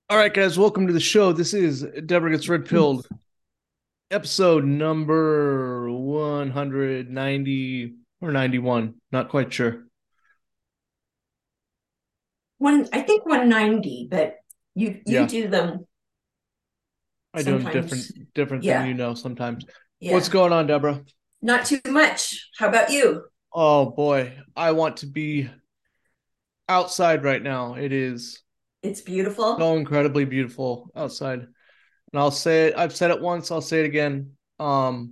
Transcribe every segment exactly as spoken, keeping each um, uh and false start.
All right, guys, welcome to the show. This is Deborah Gets Red Pilled, episode number one hundred ninety or ninety-one. Not quite sure. One, I think one ninety, but you you Yeah, do them I do them sometimes. different different than Yeah, you know sometimes. What's yeah. going on, Deborah? Not too much. How about you? Oh boy, I want to be outside right now. It is It's beautiful. so incredibly beautiful outside. And I'll say it, I've said it once, I'll say it again. Um,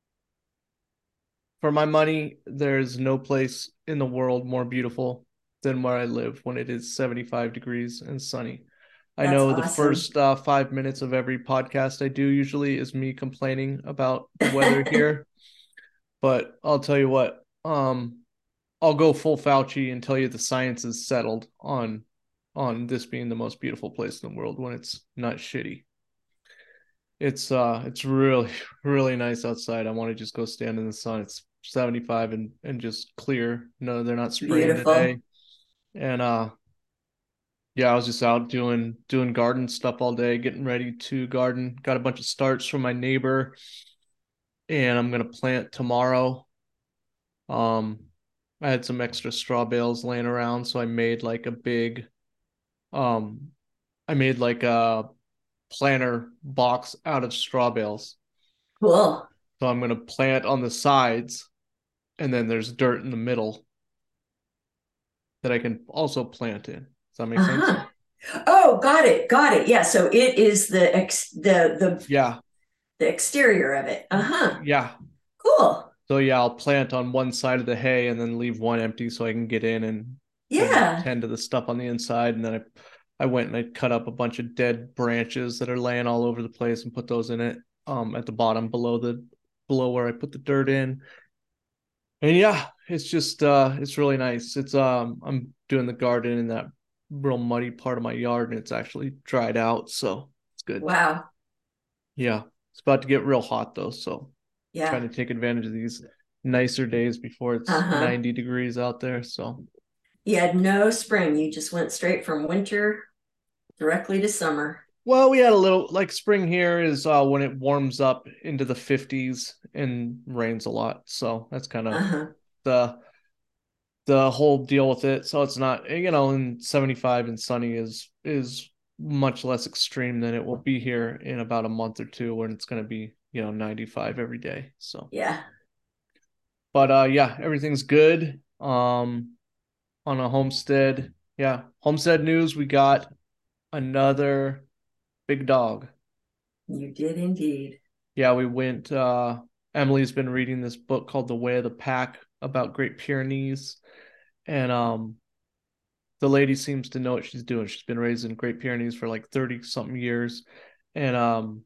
for my money, there's no place in the world more beautiful than where I live when it is seventy-five degrees and sunny. I That's know the awesome. first uh, five minutes of every podcast I do usually is me complaining about the weather here, but I'll tell you what, um, I'll go full Fauci and tell you the science is settled on on this being the most beautiful place in the world when it's not shitty. It's uh it's really really nice outside. I want to just go stand in the sun. It's seventy-five and and just clear. No, they're not spraying today. Beautiful. And uh yeah, I was just out doing doing garden stuff all day, getting ready to garden. Got a bunch of starts from my neighbor and I'm gonna plant tomorrow. Um I had some extra straw bales laying around, so I made like a big um I made like a planter box out of straw bales. Cool. So I'm gonna plant on the sides and then there's dirt in the middle that I can also plant in. Does that make sense? Uh-huh. Oh, got it. Got it. Yeah, so it is the ex the the Yeah. the exterior of it. Uh-huh. Yeah. Cool. So yeah, I'll plant on one side of the hay and then leave one empty so I can get in and and Yeah. tend to the stuff on the inside. And then I I went and I cut up a bunch of dead branches that are laying all over the place and put those in it um at the bottom below the below where I put the dirt in. And yeah, it's just uh it's really nice. It's um I'm doing the garden in that real muddy part of my yard and it's actually dried out, so it's good. Wow. Yeah. It's about to get real hot though, so trying Yeah. to take advantage of these nicer days before it's Uh-huh. ninety degrees out there. So You had no spring. You just went straight from winter directly to summer. well, we had a little like spring here is uh when it warms up into the fifties and rains a lot. So that's kind of Uh-huh. the the whole deal with it. So it's not, you know, in seventy-five and sunny is is much less extreme than it will be here in about a month or two when it's going to be, you know, ninety-five every day. So, Yeah. but uh yeah, everything's good. Um on a homestead. Yeah, homestead news, we got another big dog. You did indeed. Yeah, we went uh Emily's been reading this book called The Way of the Pack about Great Pyrenees and um the lady seems to know what she's doing. She's been raised in Great Pyrenees for like thirty something years. And, um,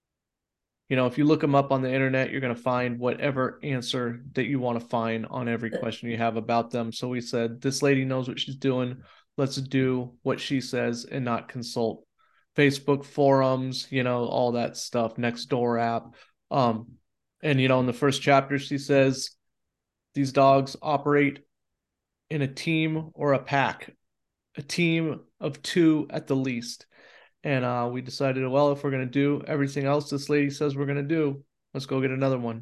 you know, if you look them up on the internet, you're going to find whatever answer that you want to find on every question you have about them. So we said, this lady knows what she's doing. Let's do what she says and not consult Facebook forums, you know, all that stuff, Nextdoor app. Um, and, you know, in the first chapter, she says, these dogs operate in a team or a pack, a team of two at the least. And uh, we decided, well, if we're going to do everything else this lady says we're going to do, let's go get another one.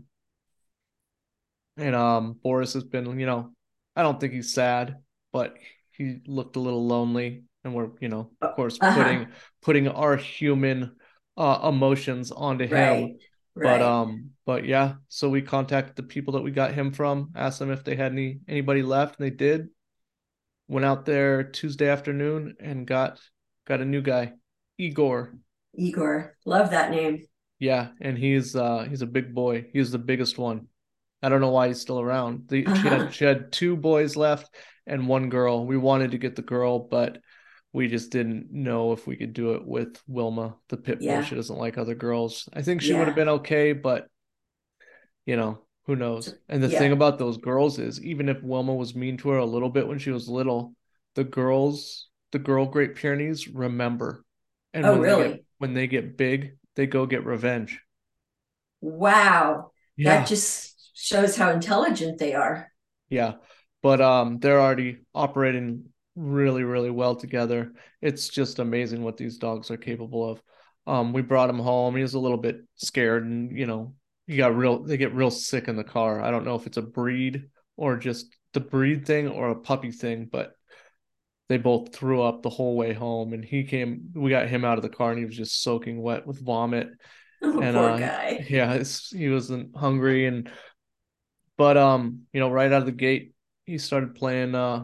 And um, Boris has been, you know, I don't think he's sad, but he looked a little lonely. And we're, you know, of course, Uh-huh. putting putting our human uh, emotions onto him. Right. But Right. um, but yeah, so we contacted the people that we got him from, asked them if they had any anybody left, and they did. Went out there Tuesday afternoon and got got a new guy, Igor. Igor. Love that name. Yeah, and he's uh he's a big boy. He's the biggest one. I don't know why he's still around. The, she had Uh-huh. she had two boys left and one girl. We wanted to get the girl, but we just didn't know if we could do it with Wilma, the pit bull. Yeah. She doesn't like other girls. I think she would have Yeah. been okay, but you know, who So, knows? And the thing yeah. about those girls is even if Wilma was mean to her a little bit when she was little, the girls, the girl Great Pyrenees remember. And Oh, when they get really? when they get big, they go get revenge. Wow. That Yeah. just shows how intelligent they are. Yeah. But um they're already operating really, really well together. It's just amazing what these dogs are capable of. Um, we brought him home. He was a little bit scared, and you know, he got real. They get real sick in the car. I don't know if it's a breed or just the breed thing or a puppy thing, but they both threw up the whole way home. And he came. We got him out of the car, and he was just soaking wet with vomit. Oh, And poor uh, guy. yeah, he wasn't hungry, and but um, you know, right out of the gate, he started playing uh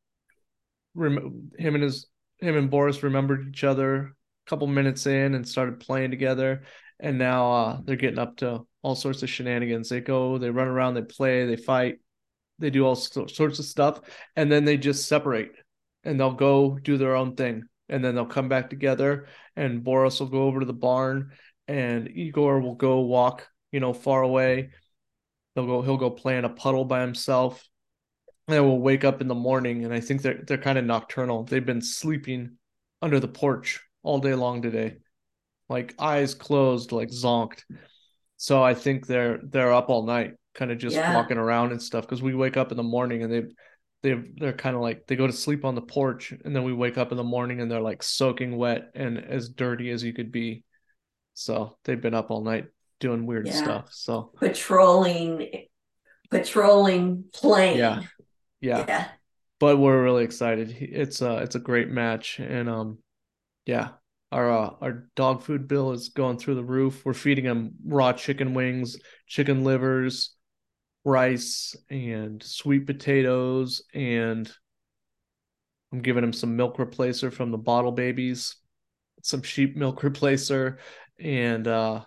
rem- him and his him and Boris remembered each other a couple minutes in and started playing together. And now uh, they're getting up to all sorts of shenanigans. They go, they run around, they play, they fight, they do all sorts of stuff, and then they just separate and they'll go do their own thing. And then they'll come back together, and Boris will go over to the barn, and Igor will go walk, you know, far away. They'll go, he'll go play in a puddle by himself, and will wake up in the morning, and I think they're they're kind of nocturnal. They've been sleeping under the porch all day long today, like eyes closed, like zonked. So I think they're they're up all night, kind of just Yeah. walking around and stuff. Because we wake up in the morning and they they they're kind of like they go to sleep on the porch, and then we wake up in the morning and they're like soaking wet and as dirty as you could be. So they've been up all night doing weird Yeah. stuff. So Patrolling, patrolling, yeah, playing. yeah. Yeah. But we're really excited. It's a it's a great match, and um, yeah, our uh, our dog food bill is going through the roof. We're feeding him raw chicken wings, chicken livers, rice, and sweet potatoes, and I'm giving him some milk replacer from the bottle babies, some sheep milk replacer, and uh,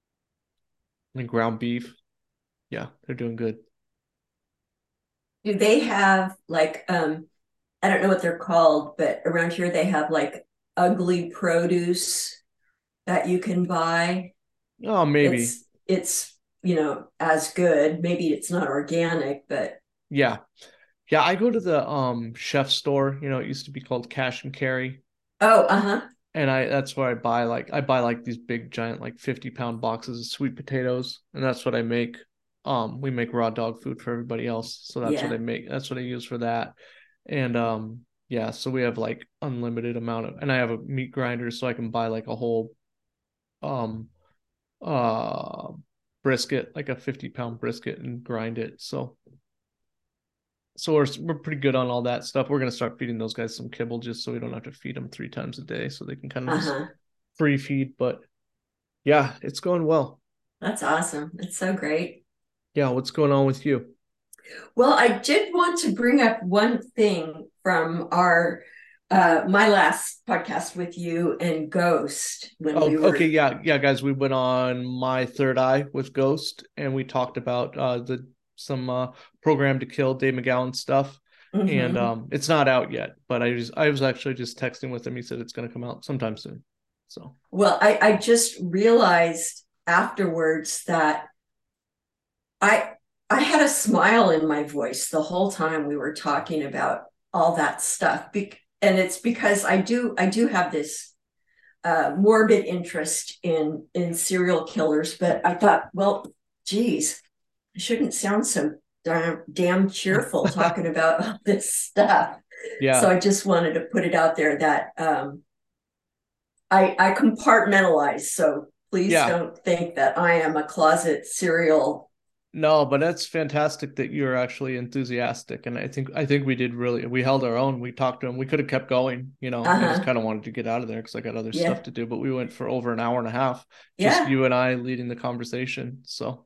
and ground beef. Yeah, they're doing good. Do they have like um I don't know what they're called, but around here they have like ugly produce that you can buy. Oh, maybe. It's it's you know as good. Maybe it's not organic, but Yeah, yeah. I go to the um chef store. You know, it used to be called Cash and Carry, oh, uh-huh. and I that's where I buy like I buy like these big giant like fifty pound boxes of sweet potatoes, and that's what I make. Um, we make raw dog food for everybody else, so that's what I Yeah. make. That's what I use for that, and um, yeah. So we have like unlimited amount of, and I have a meat grinder, so I can buy like a whole um uh brisket, like a fifty pound brisket, and grind it. So so we're we're pretty good on all that stuff. We're gonna start feeding those guys some kibble just so we don't have to feed them three times a day, so they can kind of just Uh-huh. free feed. But yeah, it's going well. That's awesome. It's so great. Yeah, what's going on with you? Well, I did want to bring up one thing from our uh my last podcast with you and Ghost when Oh, we okay, were yeah, yeah, guys. We went on My Third Eye with Ghost, and we talked about uh the some uh program to kill Dave McGowan stuff. And Mhm. um it's not out yet, but I just I was actually just texting with him. He said it's gonna come out sometime soon. So Well, I, I just realized afterwards that I I had a smile in my voice the whole time we were talking about all that stuff. Be- and it's because I do I do have this uh, morbid interest in in serial killers, but I thought, well, geez, I shouldn't sound so damn, damn cheerful talking about all this stuff. So yeah, I just wanted to put it out there that um, I, I compartmentalize. So please yeah. don't think that I am a closet serial. No, but that's fantastic that you're actually enthusiastic. And I think I think we did really we held our own. We talked to him. We could have kept going, you know. I just Uh-huh. kind of wanted to get out of there because I got other stuff Yeah. to do. But we went for over an hour and a half, just Yeah. you and I leading the conversation. So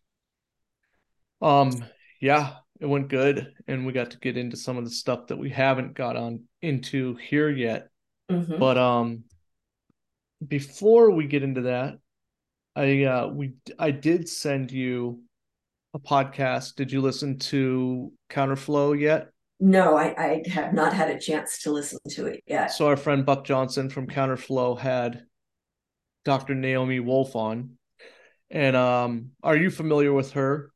um yeah, it went good. And we got to get into some of the stuff that we haven't got on into here yet. Mm-hmm. But um before we get into that, I uh we I did send you a podcast. Did you listen to Counterflow yet? No, I, I have not had a chance to listen to it yet. So our friend Buck Johnson from Counterflow had doctor Naomi Wolf on. And um, are you familiar with her?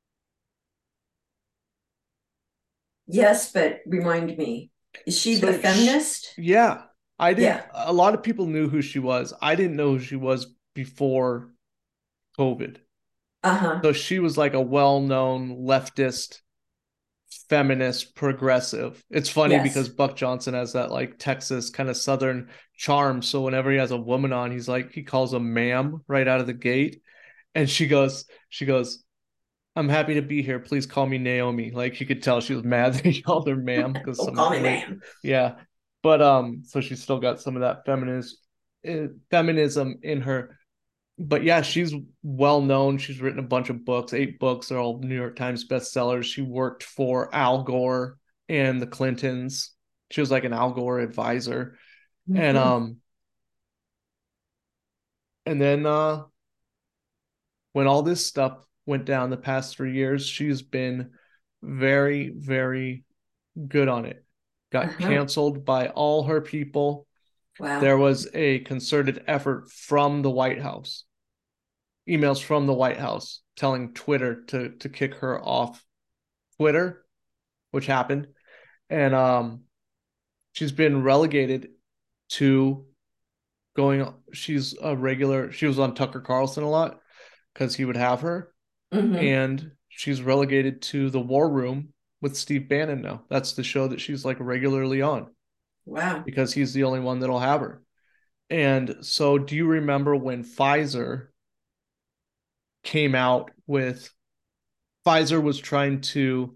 Yes, but remind me, is she the So sh feminist? yeah, I didn't. Yeah. A lot of people knew who she was. I didn't know who she was before COVID. Uh-huh. So she was like a well-known leftist feminist progressive. It's funny because Yes. Buck Johnson has that like Texas kind of southern charm. So whenever he has a woman on, he's like he calls a ma'am right out of the gate. And she goes, she goes, I'm happy to be here. Please call me Naomi. Like you could tell she was mad that he called her ma'am because Don't some call me ra- ma'am. yeah. But um, so she's still got some of that feminist uh, feminism in her. But yeah, she's well known. She's written a bunch of books, eight books. They're all New York Times bestsellers. She worked for Al Gore and the Clintons. She was like an Al Gore advisor. And Mm-hmm. um, and then uh when all this stuff went down the past three years, she's been very, very good on it. Got Uh-huh. canceled by all her people. Wow. There was a concerted effort from the White House, emails from the White House telling Twitter to to kick her off Twitter, which happened. And um she's been relegated to going she's a regular she was on Tucker Carlson a lot because he would have her, Mm-hmm. and she's relegated to the War Room with Steve Bannon now. That's the show that she's like regularly on Wow. because he's the only one that'll have her. And so, do you remember when Pfizer came out with Pfizer was trying to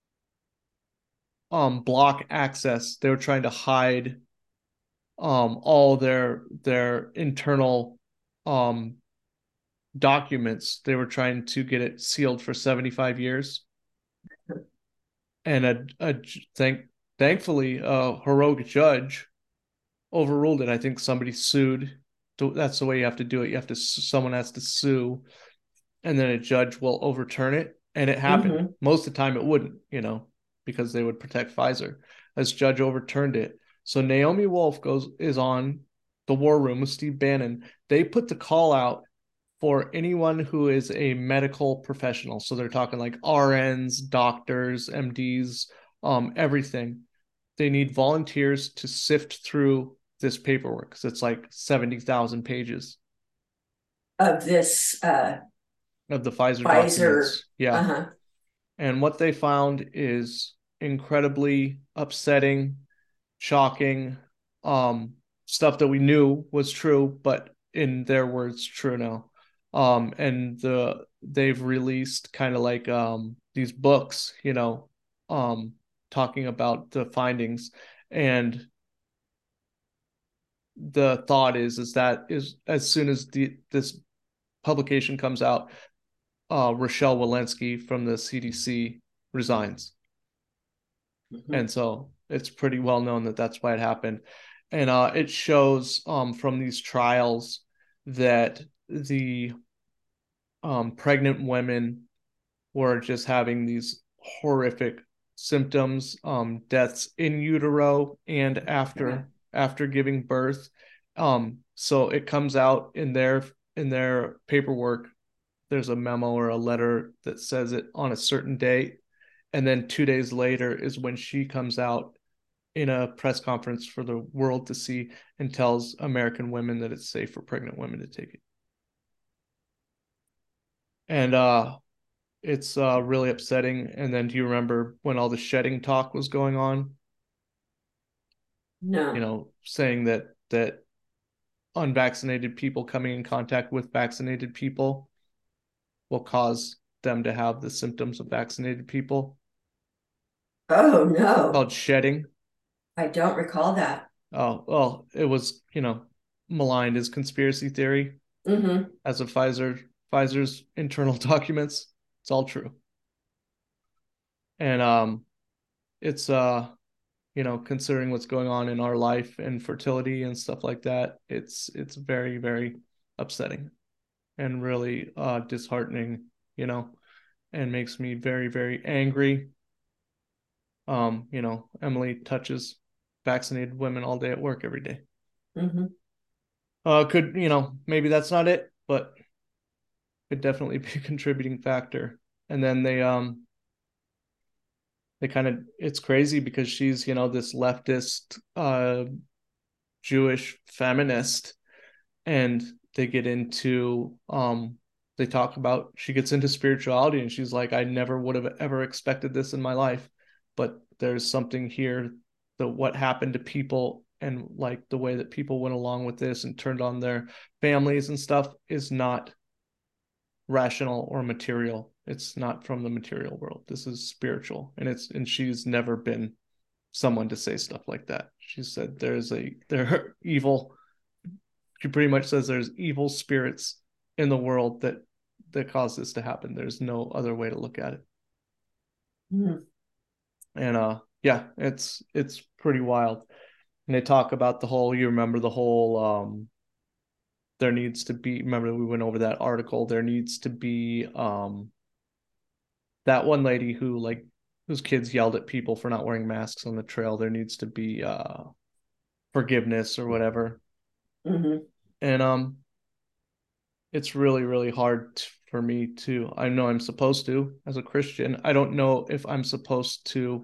um, block access? They were trying to hide um, all their their internal um, documents. They were trying to get it sealed for seventy-five years. And a, a thank thankfully a heroic judge overruled it. I think somebody sued. That's the way you have to do it. You have to someone has to sue, and then a judge will overturn it. And it happened. Mm-hmm. Most of the time, it wouldn't, you know, because they would protect Pfizer. This judge overturned it. So Naomi Wolf goes is on the War Room with Steve Bannon. They put the call out for anyone who is a medical professional. So they're talking like R Ns, doctors, M Ds, um, everything. They need volunteers to sift through this paperwork because it's like seventy thousand pages Of this uh, of the Pfizer Pfizer. documents. Yeah. Uh-huh. And what they found is incredibly upsetting, shocking, um, stuff that we knew was true, but in their words, true now. Um, and the they've released kind of like um these books, you know, um, talking about the findings. And the thought is is that is as soon as the this publication comes out, uh, Rochelle Walensky from the C D C resigns. Mm-hmm. And so it's pretty well known that that's why it happened. And uh, it shows um, from these trials that the um, pregnant women were just having these horrific symptoms, um, deaths in utero and Yeah. after after giving birth. Um, so it comes out in their in their paperwork. There's a memo or a letter that says it on a certain date, and then two days later is when she comes out in a press conference for the world to see and tells American women that it's safe for pregnant women to take it. And uh it's uh really upsetting. And then do you remember when all the shedding talk was going on? You No. know, saying that that unvaccinated people coming in contact with vaccinated people will cause them to have the symptoms of vaccinated people, Oh no. called shedding. I don't recall that. Oh, well, it was, you know, maligned as conspiracy theory Mm-hmm. as of Pfizer Pfizer's internal documents. It's all true. And um it's uh you know, considering what's going on in our life and fertility and stuff like that, it's it's very, very upsetting and really uh disheartening, you know, and makes me very, very angry. Um, you know, Emily touches vaccinated women all day at work every day. Mm-hmm. Uh could, you know, maybe that's not it, but could definitely be a contributing factor. And then they um they kind of it's crazy because she's, you know, this leftist uh Jewish feminist, and they get into um they talk about she gets into spirituality and she's like, I never would have ever expected this in my life. but there's something here, the what happened to people and like the way that people went along with this and turned on their families and stuff is not rational or material. It's not from the material world. This is spiritual. And it's and she's never been someone to say stuff like that. She said there's a there are evil. She pretty much says there's evil spirits in the world that that cause this to happen. There's no other way to look at it. Mm. And uh yeah, it's it's pretty wild. And they talk about the whole, you remember the whole um there needs to be, remember we went over that article, there needs to be um that one lady who like whose kids yelled at people for not wearing masks on the trail. There needs to be uh forgiveness or whatever. Mm-hmm. And um it's really really hard for me to, I know I'm supposed to as a Christian, I don't know if I'm supposed to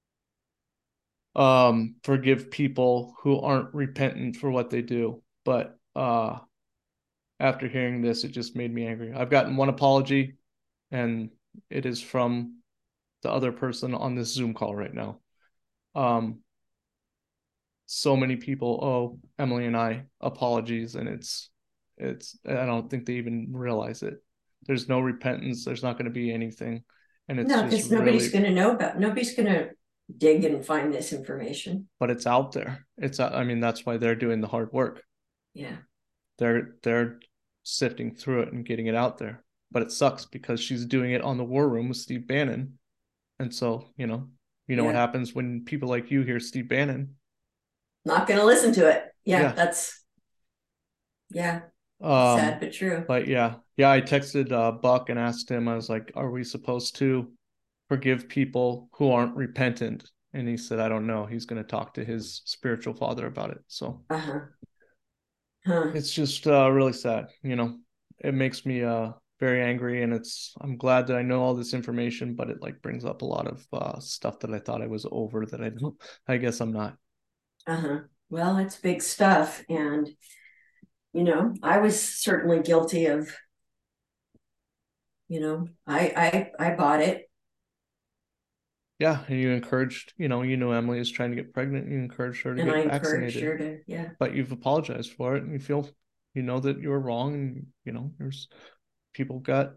um forgive people who aren't repentant for what they do, but uh after hearing this it just made me angry. I've gotten one apology and it is from the other person on this Zoom call right now. um so many people owe Emily and I apologies, and it's it's I don't think they even realize it. There's no repentance, there's not going to be anything, and it's No, just because nobody's really, going to know about, nobody's going to dig and find this information. but it's out there. It's I mean that's why they're doing the hard work. Yeah. They're they're sifting through it and getting it out there. But it sucks because she's doing it on the War Room with Steve Bannon. And so, you know, you know what Yeah. happens when people like you hear Steve Bannon. Not going to listen to it. Yeah, Yeah. that's, yeah, Um, sad but true. but yeah, yeah, I texted uh, Buck and asked him, I was like, are we supposed to forgive people who aren't repentant? And he said, I don't know. He's going to talk to his spiritual father about it. So Uh-huh. Huh. it's just uh, really sad. You know, it makes me uh, very angry, and it's, I'm glad that I know all this information, but it like brings up a lot of uh, stuff that I thought I was over that I don't, I guess I'm not. Uh-huh. Well, it's big stuff. And, you know, I was certainly guilty of, you know, I I I bought it. Yeah, and you encouraged, you know, you know Emily is trying to get pregnant. You encouraged her to And I get encouraged vaccinated, her to, yeah. but you've apologized for it, and you feel, you know, that you were wrong, and you know, there's people got,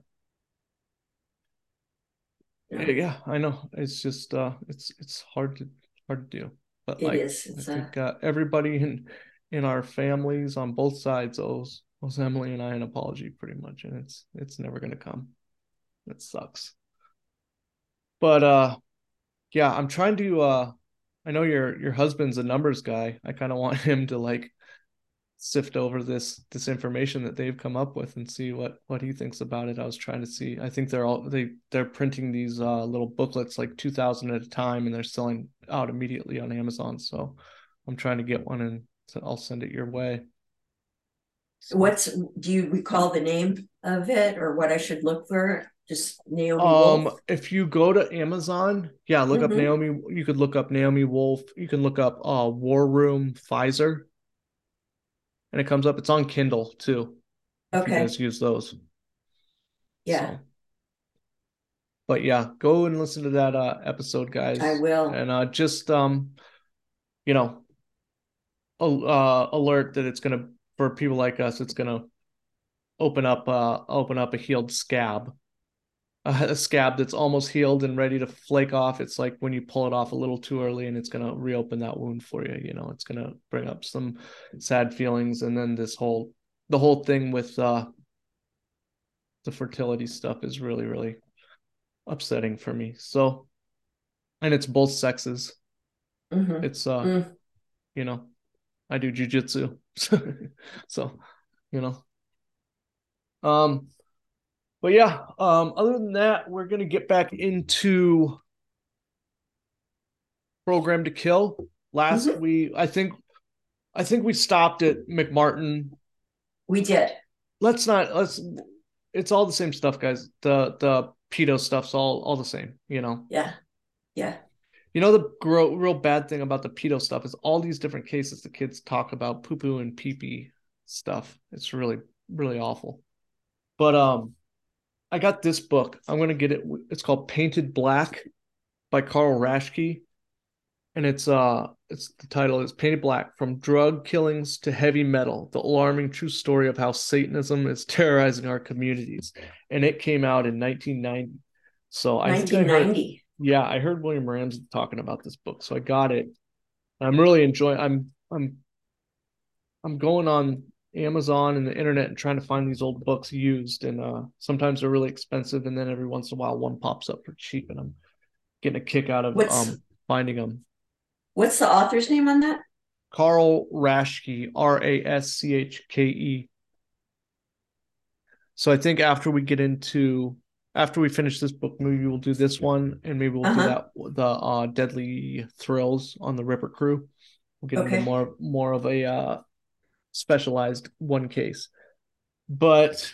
Yeah. yeah, I know. It's just, uh, it's it's hard to hard to do, but It like is. I It's a, think uh, everybody in in our families on both sides owes owes Emily and I an apology pretty much, and it's it's never gonna come. It sucks, but uh, yeah, I'm trying to uh. I know your your husband's a numbers guy. I kind of want him to like sift over this this information that they've come up with and see what what he thinks about it. I was trying to see. I think they're all they they're printing these uh, little booklets like two thousand at a time, and they're selling out immediately on Amazon. So I'm trying to get one, and so I'll send it your way. So, what's, do you recall the name of it or what I should look for? Just Naomi Wolf. um, if you go to Amazon, yeah, look up Mm-hmm. Naomi. You could look up Naomi Wolf. You can look up uh War Room Pfizer, and it comes up. It's on Kindle too, if you Okay. guys use those. Yeah, So but yeah, go and listen to that uh, episode, I guys, will. and uh, just um, you know, uh, alert that it's gonna, for people like us, it's gonna open up uh, open up a healed scab, uh, a scab that's almost healed and ready to flake off. It's like when you pull it off a little too early, and it's gonna reopen that wound for you. You know, it's gonna bring up some sad feelings, and then this whole the whole thing with uh, the fertility stuff is really really upsetting for me. So, and it's both sexes. Mm-hmm. It's uh, Mm. you know, I do jujitsu. So, you know. Um, but yeah, um, other than that, we're gonna get back into Program to Kill. Last Mm-hmm. we I think I think we stopped at McMartin. We did. Let's not let's it's all the same stuff, guys. The the pedo stuff's all all the same, you know. Yeah. Yeah. You know the gro- real bad thing about the pedo stuff is all these different cases the kids talk about poo poo and pee pee stuff. It's really really awful. But um I got this book. I'm gonna get it. It's called Painted Black. by Carl Raschke, and it's uh it's the title is Painted Black: From Drug Killings to Heavy Metal: The Alarming True Story of How Satanism is Terrorizing Our Communities. And it came out in nineteen ninety. So I think I heard, nineteen ninety. yeah, I heard William Ramsey talking about this book, so I got it. I'm really enjoying. I'm I'm I'm going on Amazon and the internet and trying to find these old books used, and uh, sometimes they're really expensive, and then every once in a while one pops up for cheap, and I'm getting a kick out of What's um finding them. what's the author's name on that? Carl Raschke, R A S C H K E. So I think after we get into after we finish this book, maybe we'll do this one, and maybe we'll do Uh-huh. that the uh, Deadly Thrills on the Ripper Crew. We'll get into Okay. more more of a uh, specialized one case. But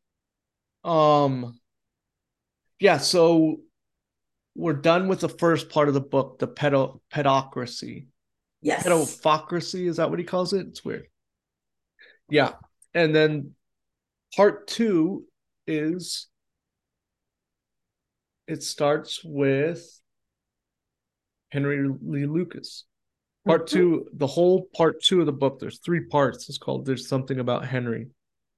um yeah, so we're done with the first part of the book, the pedo pedocracy. Yes. Pedopocracy, is that what he calls it? It's weird. Yeah. And then part two is it starts with Henry Lee Lucas. Part Mm-hmm. two, the whole part two of the book, there's three parts. It's called There's Something About Henry.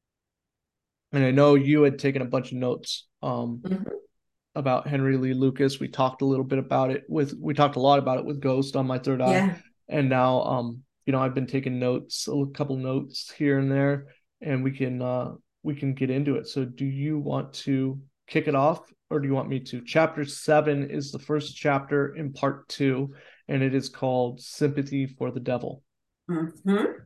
And I know you had taken a bunch of notes um, Mm-hmm. about Henry Lee Lucas. We talked a little bit about it with, we talked a lot about it with Ghost on My Third Eye. Yeah. And now, um, you know, I've been taking notes, a couple notes here and there, and we can, uh, we can get into it. So do you want to kick it off, or do you want me to? Chapter seven is the first chapter in part two, and it is called Sympathy for the Devil. Mm-hmm.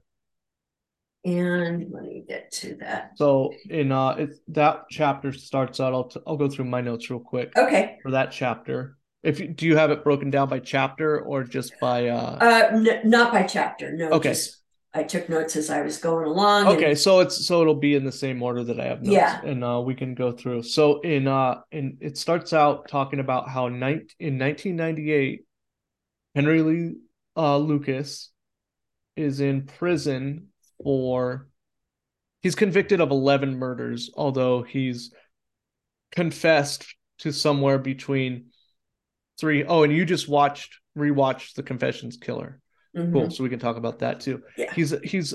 And let me get to that. So in uh it, that chapter starts out, I'll, t- I'll go through my notes real quick Okay. for that chapter. If you, do you have it broken down by chapter or just by uh Uh, n- not by chapter. No, okay. just I took notes as I was going along, Okay, and so it's so it'll be in the same order that I have notes, yeah. and uh we can go through. So in uh in it starts out talking about how nine in nineteen ninety-eight Henry Lee uh Lucas is in prison for he's convicted of eleven murders, although he's confessed to somewhere between three. Oh, and you just watched rewatched The Confessions Killer. Cool. Mm-hmm. So we can talk about that too. Yeah. He's he's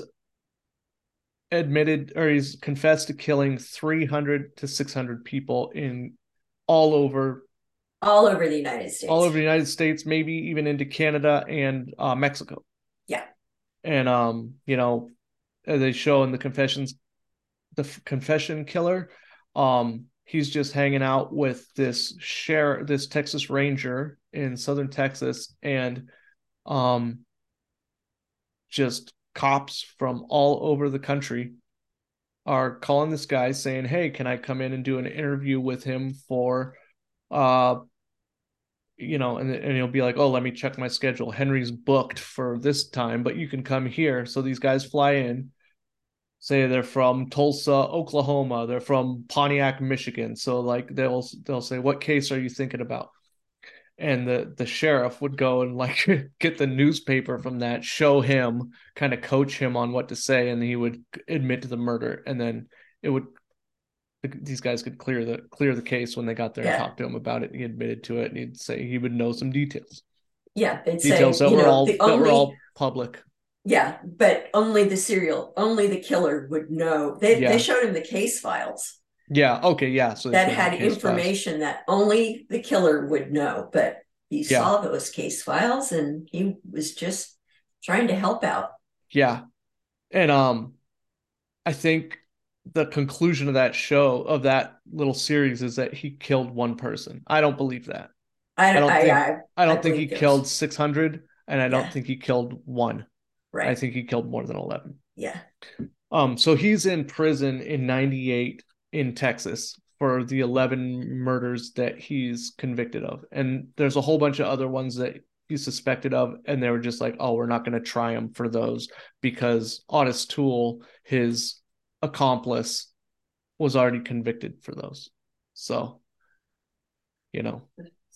admitted or he's confessed to killing three hundred to six hundred people in all over All over the United all States. over the United States, maybe even into Canada and uh, Mexico. Yeah. And um, you know, they show in the confessions the confession killer, um, he's just hanging out with this share this Texas Ranger in southern Texas, and um, just cops from all over the country are calling this guy saying, "Hey, can I come in and do an interview with him for, uh, you know?" And and he'll be like, "Oh, let me check my schedule. Henry's booked for this time, but you can come here." So these guys fly in, say they're from Tulsa, Oklahoma, they're from Pontiac, Michigan. So like they'll they'll say, "What case are you thinking about?" And the the sheriff would go and like get the newspaper from that, show him, kind of coach him on what to say, and he would admit to the murder, and then it would these guys could clear the clear the case when they got there and Yeah. talked to him about it. He admitted to it, and he'd say he would know some details, Yeah. They'd details say, that you were know, the all that were only all public. yeah, but only the serial, only the killer would know. They they Yeah, showed him the case files yeah, okay, yeah. So they that showed him the had case files. information that only the killer would know, but he Yeah, saw those case files and he was just trying to help out. yeah, and um, I think the conclusion of that show of that little series is that he killed one person. I don't believe that. I I don't I think I, I I don't think he believe there was killed six hundred, and I don't yeah, think he killed one. I right. think he killed more than eleven. Yeah. Um so he's in prison in ninety-eight in Texas for the eleven murders that he's convicted of. And there's a whole bunch of other ones that he's suspected of, and they were just like, "Oh, we're not going to try him for those because Honest Tool, his accomplice, was already convicted for those." So, you know.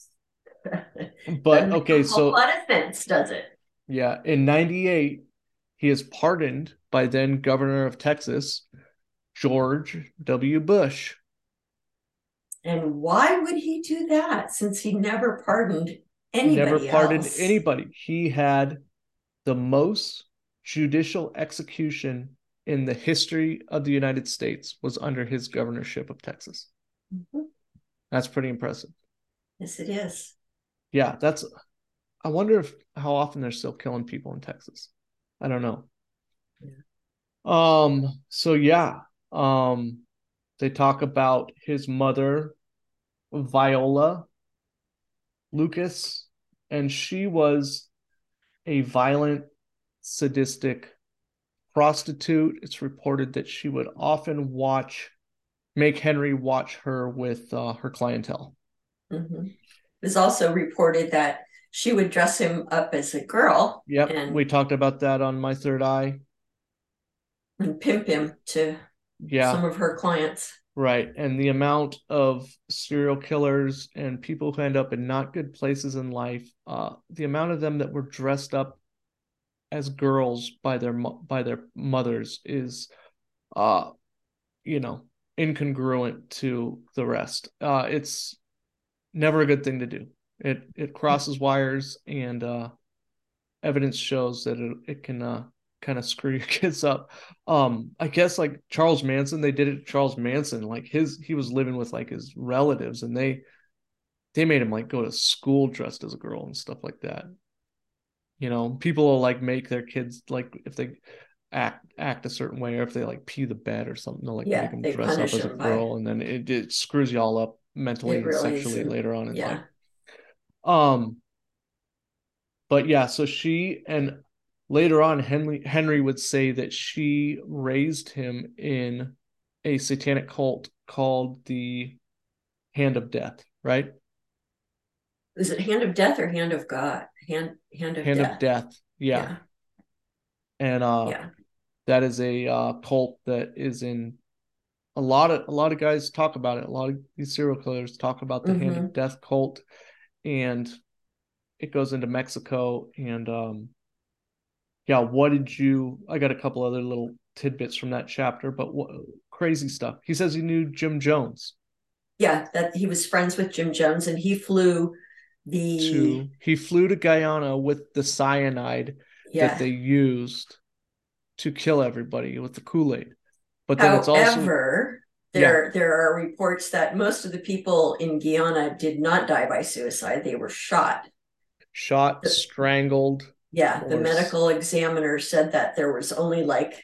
But Doesn't make a okay, whole so lot of sense, does it? yeah, in ninety-eight, he is pardoned by then Governor of Texas, George W. Bush. And why would he do that since he never pardoned Never anybody pardoned else. anybody. He had the most judicial execution in the history of the United States was under his governorship of Texas. Mhm. That's pretty impressive. Yes, it is. Yeah, that's I wonder if how often they're still killing people in Texas. I don't know. Yeah. Um, so yeah. Um, they talk about his mother, Viola Lucas, and she was a violent, sadistic prostitute. It's reported that she would often watch, make Henry watch her with uh, her clientele. Mm-hmm. It was also reported that she would dress him up as a girl Yep, we and, talked about that on My Third Eye. and pimp him to Yeah, some of her clients. right. And the amount of serial killers and people who end up in not good places in life, uh, the amount of them that were dressed up as girls by their by their mothers is, uh, you know, incongruent to the rest. Uh, it's never a good thing to do. It it crosses wires, and uh, evidence shows that it, it can uh, kind of screw your kids up. Um, I guess like Charles Manson, they did it to Charles Manson. Like his he was living with like his relatives, and they they made him like go to school dressed as a girl and stuff like that. You know, people will like make their kids like if they act act a certain way, or if they like pee the bed or something, they'll like make Yeah, them they dress up punish as a him by girl, and then it, it screws you all up mentally it and really is. sexually And later on in life. yeah. Um, but yeah, so she and later on Henry Henry would say that she raised him in a satanic cult called the Hand of Death, right? Is it hand of death or hand of God? Hand hand of Hand of death. Death. Yeah. Yeah. And uh Yeah. that is a uh cult that is in a lot of a lot of guys talk about it. A lot of these serial killers talk about the Hand of Mm-hmm. Death cult, and it goes into Mexico. And um yeah, what did you? I got a couple other little tidbits from that chapter, but what crazy stuff. He says he knew Jim Jones Yeah, that he was friends with Jim Jones and he flew the too. He flew to Guyana with the cyanide that yeah. they used to kill everybody with the Kool-Aid. But then it's also, However, yeah, there there are reports that most of the people in Guyana did not die by suicide. They were shot. shot, The, strangled, yeah, the or medical examiner said that there was only like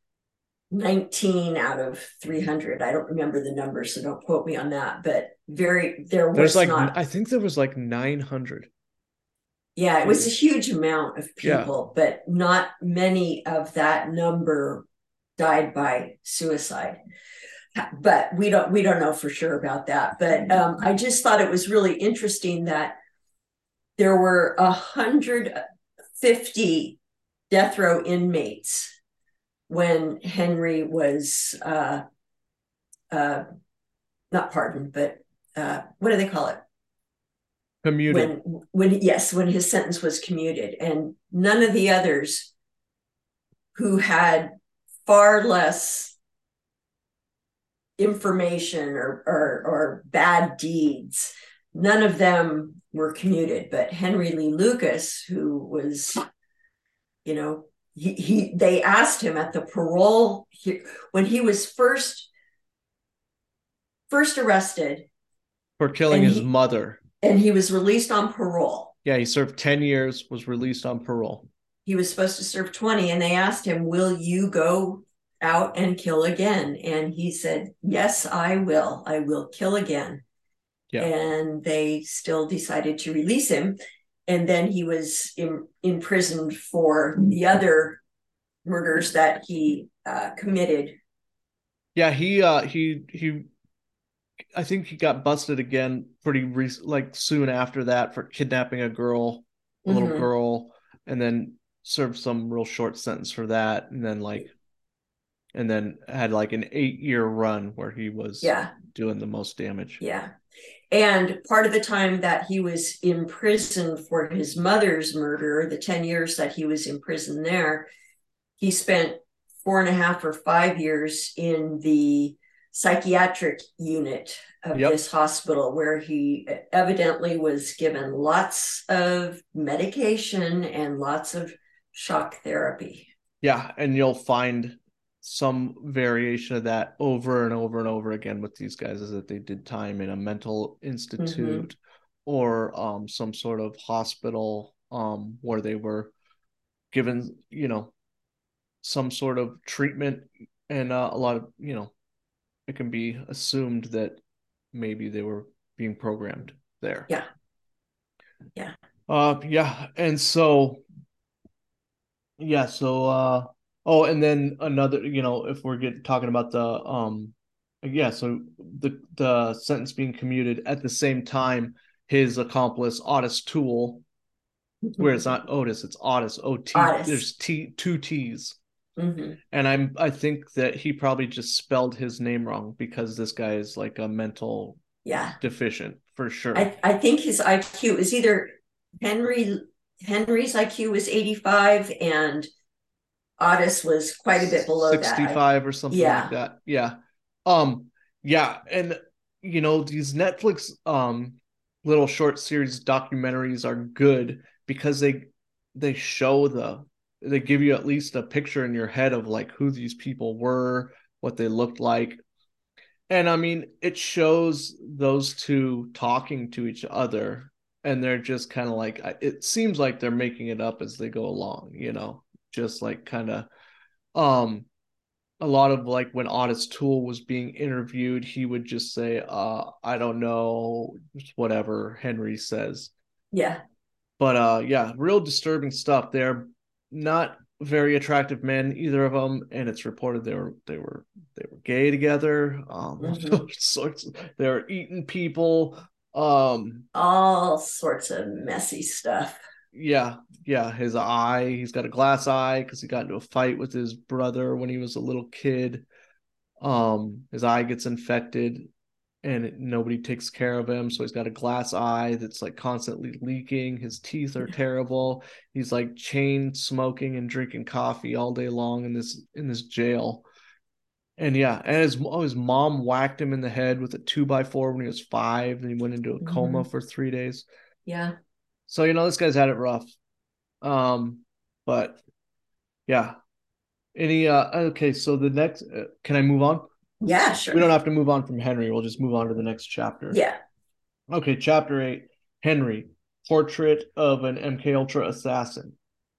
nineteen out of three hundred. I don't remember the numbers, so don't quote me on that, but very there there's was like not. I think there was like nine hundred. Yeah, it was a It, huge amount of yeah, people, but not many of that number died by suicide. But we don't we don't know for sure about that. But um, I just thought it was really interesting that there were one hundred fifty death row inmates when Henry was uh, uh, not pardoned, but uh, what do they call it? commuted. When when yes, when his sentence was commuted, and none of the others who had far less information or, or, or bad deeds, none of them were commuted. But Henry Lee Lucas, who was, you know, he, he they asked him at the parole he, when he was first first arrested, For killing and his he mother. and he was released on parole. Yeah, he served ten years, was released on parole. He was supposed to serve twenty, and they asked him, will you go out and kill again? And he said, yes, I will. I will kill again. Yeah. And they still decided to release him. And then he was in, imprisoned for the other murders that he uh, committed. Yeah, he uh he he I think he got busted again pretty re- like soon after that for kidnapping a girl, a little Mm-hmm. girl, and then served some real short sentence for that, and then like and then had like an eight year run where he was Yeah. doing the most damage. Yeah. And part of the time that he was in prison for his mother's murder, the ten years that he was in prison there, he spent four and a half or five years in the psychiatric unit of Yep. this hospital where he evidently was given lots of medication and lots of shock therapy. Yeah, and you'll find some variation of that over and over and over again with these guys, is that they did time in a mental Mm-hmm. institute or um some sort of hospital um where they were given, you know, some sort of treatment, and uh, a lot of, you know, it can be assumed that maybe they were being programmed there. Yeah. Yeah. Uh yeah, and so yeah, so uh oh, and then another, you know, if we're get talking about the um yeah, so the the sentence being commuted at the same time, his accomplice Otis Toole, where it's not Otis, it's Otis, O T, Otis. there's T two T's. Mm-hmm. And I'm I think that he probably just spelled his name wrong because this guy is like a mental Yeah. deficient for sure. I, I think his I Q is either Henry Henry's I Q was eighty-five and Otis was quite a bit below that. I, sixty-five or something like yeah. that. Yeah. Um yeah, and you know, these Netflix um little short series documentaries are good because they they show the they give you at least a picture in your head of like who these people were, what they looked like. And I mean, it shows those two talking to each other, and they're just kind of like, it seems like they're making it up as they go along, you know, just like kind of um a lot of like when Otis Toole was being interviewed, he would just say, uh, I don't know, whatever Henry says. Yeah. But uh yeah, real disturbing stuff. They're not very attractive men, either of them, and it's reported they were they were they were gay together. Um all Mm-hmm. sorts of, they were eating people. Um All sorts of messy stuff. yeah, yeah, his eye, he's got a glass eye because he got into a fight with his brother when he was a little kid. Um, his eye gets infected and it, nobody takes care of him, so he's got a glass eye that's like constantly leaking. His teeth are terrible. He's like chain smoking and drinking coffee all day long in this in this jail. And yeah, and his oh, his mom whacked him in the head with a two by four when he was five, and he went into a coma Mm-hmm. for three days. Yeah. So you know this guy's had it rough. Um, but yeah. Any uh okay, so the next uh, can I move on? Yeah, We sure. don't have to move on from Henry. We'll just move on to the next chapter. Yeah. Okay, chapter eight, Henry, portrait of an M K Ultra assassin.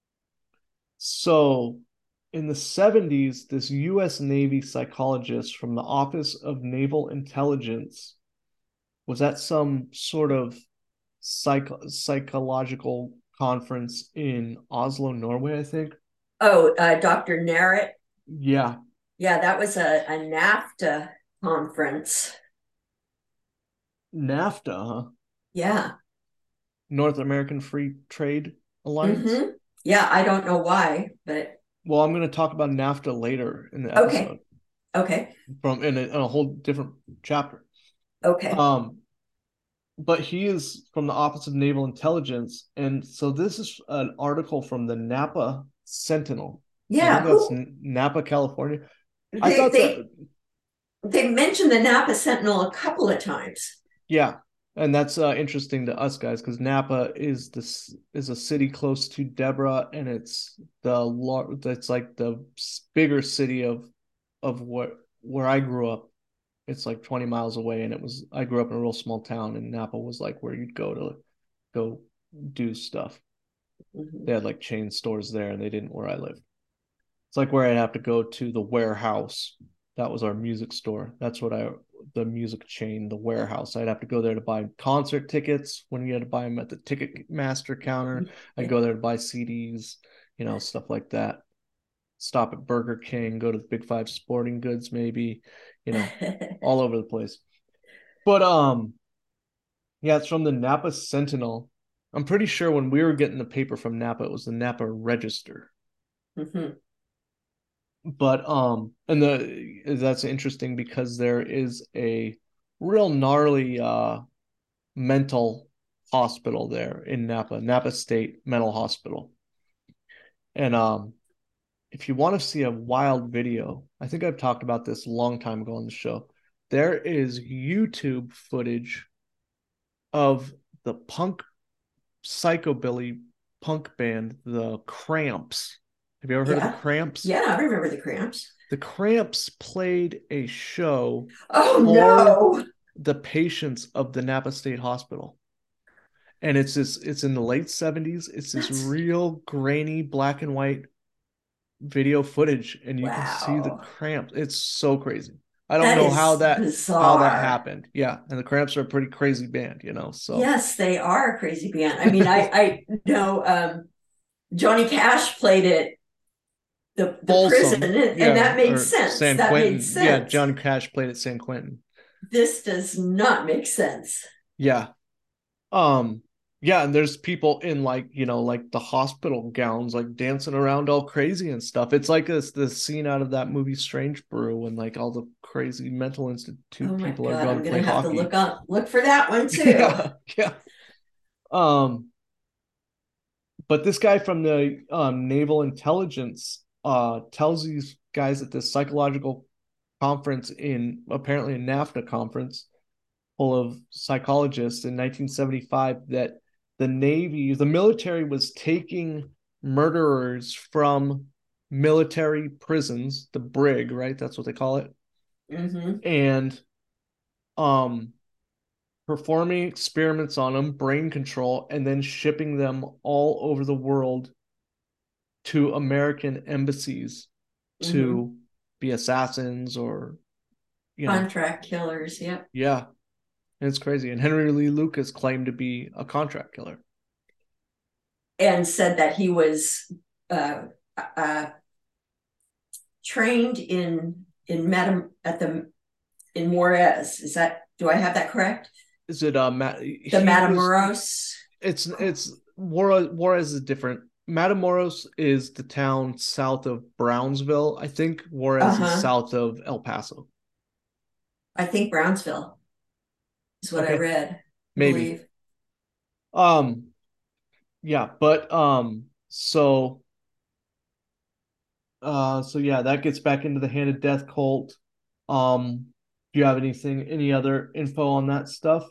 So, in the seventies, this U S Navy psychologist from the Office of Naval Intelligence was at some sort of psych- psychological conference in Oslo, Norway, I think. Oh, uh, doctor Narrett. Yeah, Yeah, that was a, a NAFTA conference. NAFTA, huh? Yeah. North American Free Trade Alliance. Mm-hmm. Yeah, I don't know why, but Well, I'm going to talk about NAFTA later in the episode okay. Okay. from in a, in a whole different chapter. Okay. Um, but he is from the Office of Naval Intelligence, and so this is an article from the Napa Sentinel. I think Yeah, that's who Napa, California. I they thought they that, they mentioned the Napa Sentinel a couple of times. yeah, and that's uh, interesting to us guys because Napa is this is a city close to Deborah, and it's the that's like the bigger city of of what where I grew up. It's like twenty miles away, and it was I grew up in a real small town, and Napa was like where you'd go to go do stuff. Mm-hmm. They had like chain stores there, and they didn't where I lived. It's like where I'd have to go to the warehouse. That was our music store. That's what I the music chain, the warehouse. I'd have to go there to buy concert tickets when you had to buy them at the ticket master counter. I'd go there to buy C Ds, you know, stuff like that. Stop at Burger King, go to the Big Five Sporting Goods, maybe, you know, all over the place. But um, yeah, it's from the Napa Sentinel. I'm pretty sure when we were getting the paper from Napa, it was the Napa Register. Mm-hmm. But um, and the that's interesting because there is a real gnarly uh mental hospital there in Napa, Napa State Mental Hospital. And um, if you want to see a wild video, I think I've talked about this a long time ago on the show. there is YouTube footage of the punk psychobilly punk band, the Cramps. Have you ever heard of the Yeah. Cramps? Yeah, I remember the Cramps. The Cramps played a show Oh for no. the patients of the Napa State Hospital. And it's this it's in the late seventies. It's this That's real grainy black and white video footage, and you can see the wow. Cramps. It's so crazy. I don't That know how is that how that bizarre. happened. Yeah, and the Cramps are a pretty crazy band, you know. So Yes, they are a crazy band. I mean, I I know um Johnny Cash played at the the prison, Folsom, and, and yeah, that made or sense. San That made Quentin. Yeah, sense. John Cash played at San Quentin. This does not make sense. Yeah. Um, yeah, and there's people in like, you know, like the hospital gowns, like dancing around all crazy and stuff. It's like this the scene out of that movie Strange Brew when like all the crazy mental institute Oh my people are God, going I'm to play gonna have to hockey. look up look for that one too. Yeah, yeah. Um, but this guy from the um, Naval Intelligence uh tells these guys at this psychological conference in apparently a NAFTA conference full of psychologists in nineteen seventy-five that the Navy, the military was taking murderers from military prisons, the brig, right? That's what they call it. Mm-hmm. And um performing experiments on them, brain control, and then shipping them all over the world to American embassies Mm-hmm. to be assassins or, you know, Contract killers, yep. yeah. It's crazy. And Henry Lee Lucas claimed to be a contract killer. And said that he was uh, uh, trained in in Madam at the in Juarez. Is that do I have that correct? Is it uh Matt The he was Matamoros. it's it's Juarez, Juarez is different. Matamoros is the town south of Brownsville. I think Uh Juarez is huh. south of El Paso. I think Brownsville is what I Okay, read. I maybe. believe. Um yeah, but um so uh so yeah, that gets back into the Hand of Death cult. Um do you have anything any other info on that stuff?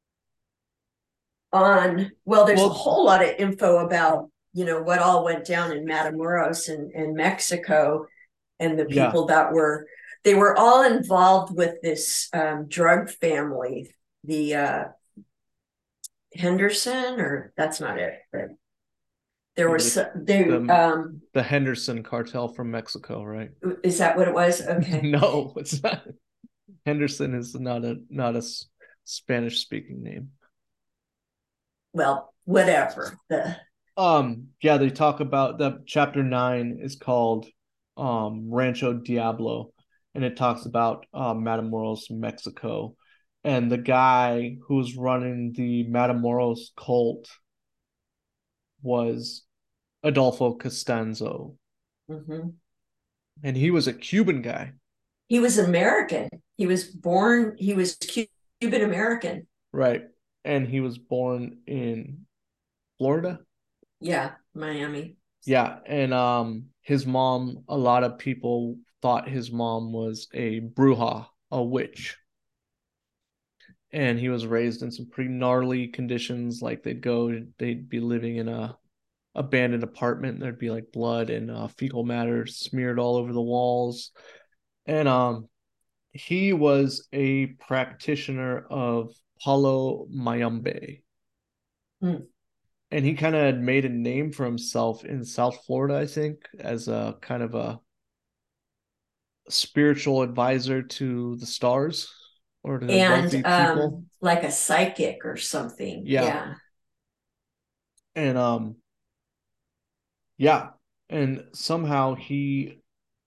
On well, there's a Well, whole lot of info about you know what all went down in Matamoros and, and Mexico and the yeah. people that were they were all involved with this um, drug family, the uh, Henderson, or that's not it, but there Yeah, was the they the um the Henderson cartel from Mexico, right? is that what it was? Okay. No, it's not. Henderson is not a not a Spanish speaking name. Well, whatever. The Um, yeah, they talk about the chapter nine is called um Rancho Diablo, and it talks about uh, Matamoros, Mexico, and the guy who's running the Matamoros cult was Adolfo Costanzo, mm-hmm. and he was a Cuban guy, He was American. He was born. He was Cuban American. right? And he was born in Florida. Yeah, Miami. Yeah, and um his mom, a lot of people thought his mom was a bruja, a witch. And he was raised in some pretty gnarly conditions. Like they'd go, they'd be living in a abandoned apartment, and there'd be like blood and uh, fecal matter smeared all over the walls. And um he was a practitioner of Palo Mayombe. Mm. And he kind of had made a name for himself in South Florida, I think, as a kind of a spiritual advisor to the stars or to And wealthy people. um, like a psychic or something. Yeah. Yeah. And um yeah, and somehow he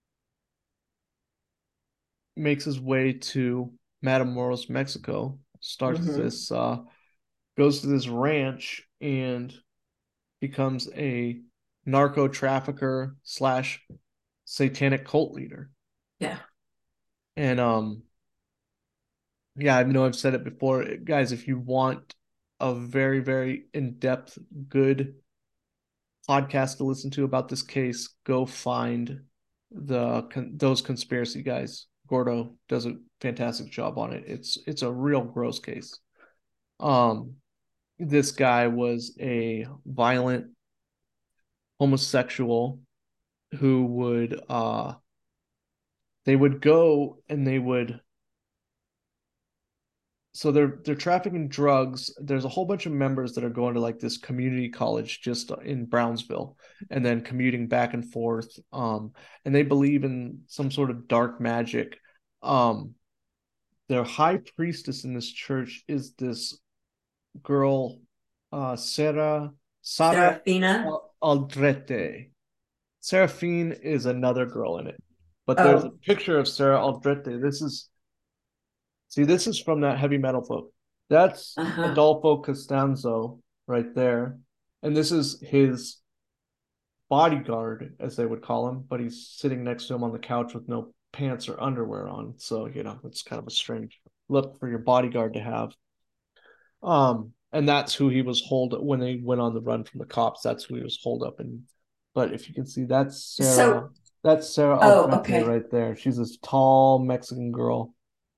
makes his way to Matamoros, Mexico, starts Mm-hmm. this uh goes to this ranch and becomes a narco trafficker slash satanic cult leader. Yeah. And um yeah, I know I've said it before, guys. If you want a very, very in depth, good podcast to listen to about this case, go find the those conspiracy guys Gordo does a fantastic job on it. It's it's a real gross case. Um, this guy was a violent homosexual who would uh they would go and they would so they're they're trafficking drugs. There's a whole bunch of members that are going to like this community college just in Brownsville and then commuting back and forth. Um, and they believe in some sort of dark magic. Um, their high priestess in this church is this girl, uh, Sarah Sara Serafina. Aldrete. Seraphine is another girl in it, but there's a Oh, picture of Sarah Aldrete. This is See, this is from that heavy metal book. That's uh-huh. Adolfo Costanzo right there. And this is his bodyguard, as they would call him, but he's sitting next to him on the couch with no pants or underwear on. So, you know, it's kind of a strange look for your bodyguard to have. Um, and that's who he was holed when they went on the run from the cops. That's who he was holed up in. But if you can see, that's Sarah. So, That's Sarah oh, Aldrete okay. right there. She's this tall Mexican girl.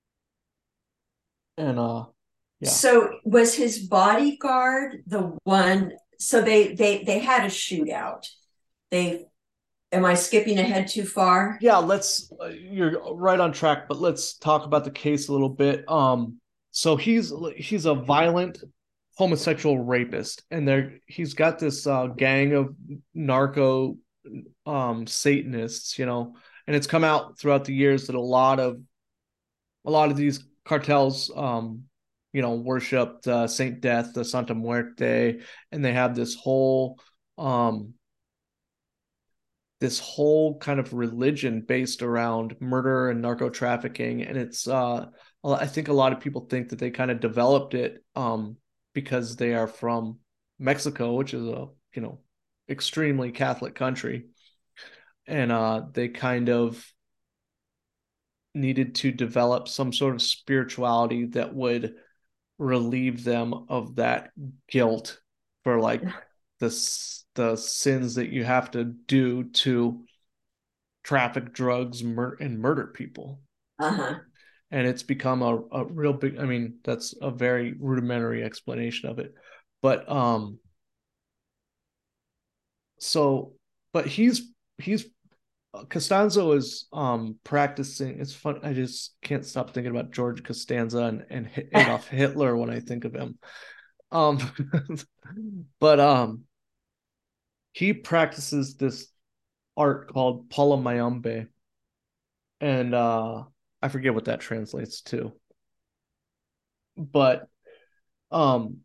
And uh yeah. So was his bodyguard the one? So they they they had a shootout. They Am I skipping ahead too far? Yeah, let's uh, you're right on track, but let's talk about the case a little bit. Um so he's he's a violent homosexual rapist, and there he's got this uh gang of narco um Satanists, you know, and it's come out throughout the years that a lot of a lot of these cartels um you know worshipped uh, Saint Death, the Santa Muerte, and they have this whole um this whole kind of religion based around murder and narco trafficking. And it's uh I think a lot of people think that they kind of developed it um because they are from Mexico, which is a, you know, extremely Catholic country, and uh they kind of needed to develop some sort of spirituality that would relieve them of that guilt for like the the sins that you have to do to traffic drugs mur- and murder people. Uh-huh. And it's become a, a real big, I mean, that's a very rudimentary explanation of it. But um so but he's he's Costanzo is um practicing. It's fun. I just can't stop thinking about George Costanza and, and Adolf Hitler when I think of him. Um but um he practices this art called Palomayambe, and uh I forget what that translates to. But um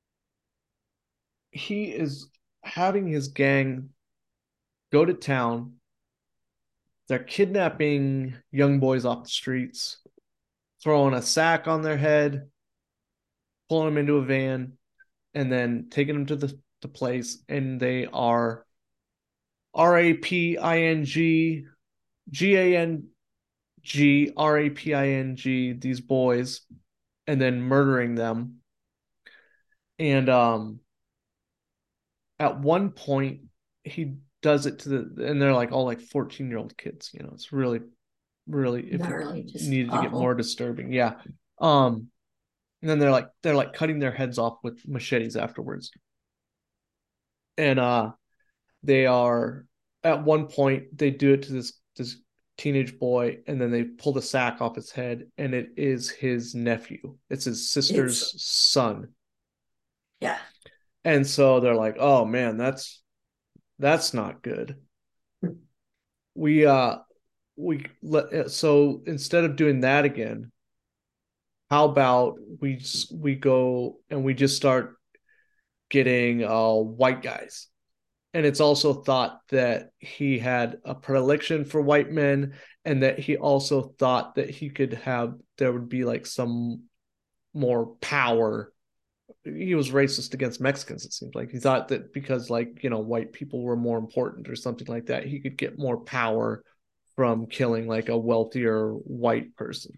he is having his gang go to town. They're kidnapping young boys off the streets, throwing a sack on their head, pulling them into a van, and then taking them to the, the place. And they are R A P I N G G A N G R A P I N G these boys, and then murdering them. And um at one point he does it to the and they're like all like fourteen year old kids, you know. It's really really, if it Gnarly, just needed to get more awful. disturbing, yeah. um and then they're like they're like cutting their heads off with machetes afterwards. And uh they are at one point they do it to this this teenage boy, and then they pull the sack off his head, and it is his nephew. It's his It's sister's son. yeah. And so they're like, oh man, that's that's not good. We uh we let so instead of doing that again, how about we we go and we just start getting uh white guys. And it's also thought that he had a predilection for white men, and that he also thought that he could have there would be like some more power. He was racist against Mexicans, it seems like. He thought that because, like, you know, white people were more important or something like that, he could get more power from killing like a wealthier white person.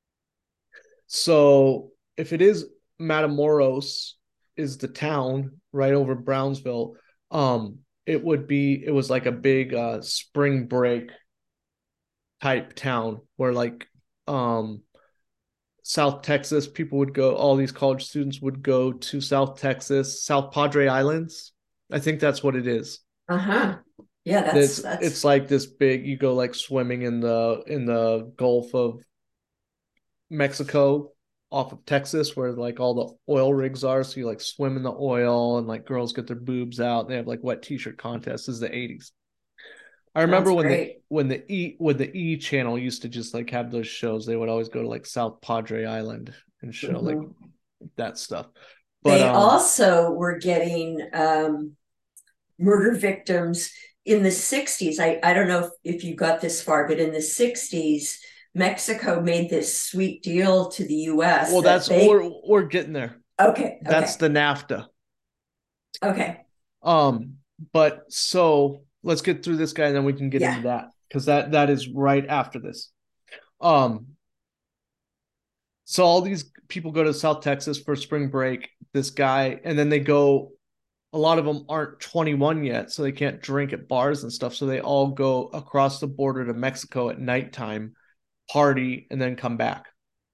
So if it is Matamoros is the town right over Brownsville, um, it would be it was like a big uh spring break type town where like um South Texas. People would go, all these college students would go to South Texas, South Padre Islands. I think that's what it is. Uh-huh. Yeah, that's It's that's it's like this big, you go like swimming in the in the Gulf of Mexico off of Texas where like all the oil rigs are. So you like swim in the oil and like girls get their boobs out. They have like wet t-shirt contests. This is the eighties. I remember sounds when the great. when the E when the E channel used to just like have those shows, they would always go to like South Padre Island and show like Mhm. that stuff. But They um also were getting um, murder victims in the sixties. I, I don't know if, if you got this far, but in the sixties, Mexico made this sweet deal to the U S well that that's they, we're we're getting there. okay, That's okay, the NAFTA. okay. Um but so let's get through this guy and then we can get Yeah. into that because that that is right after this. Um so all these people go to South Texas for spring break. This guy, and then they go. A lot of them aren't twenty-one yet, so they can't drink at bars and stuff. So they all go across the border to Mexico at nighttime, party, and then come back.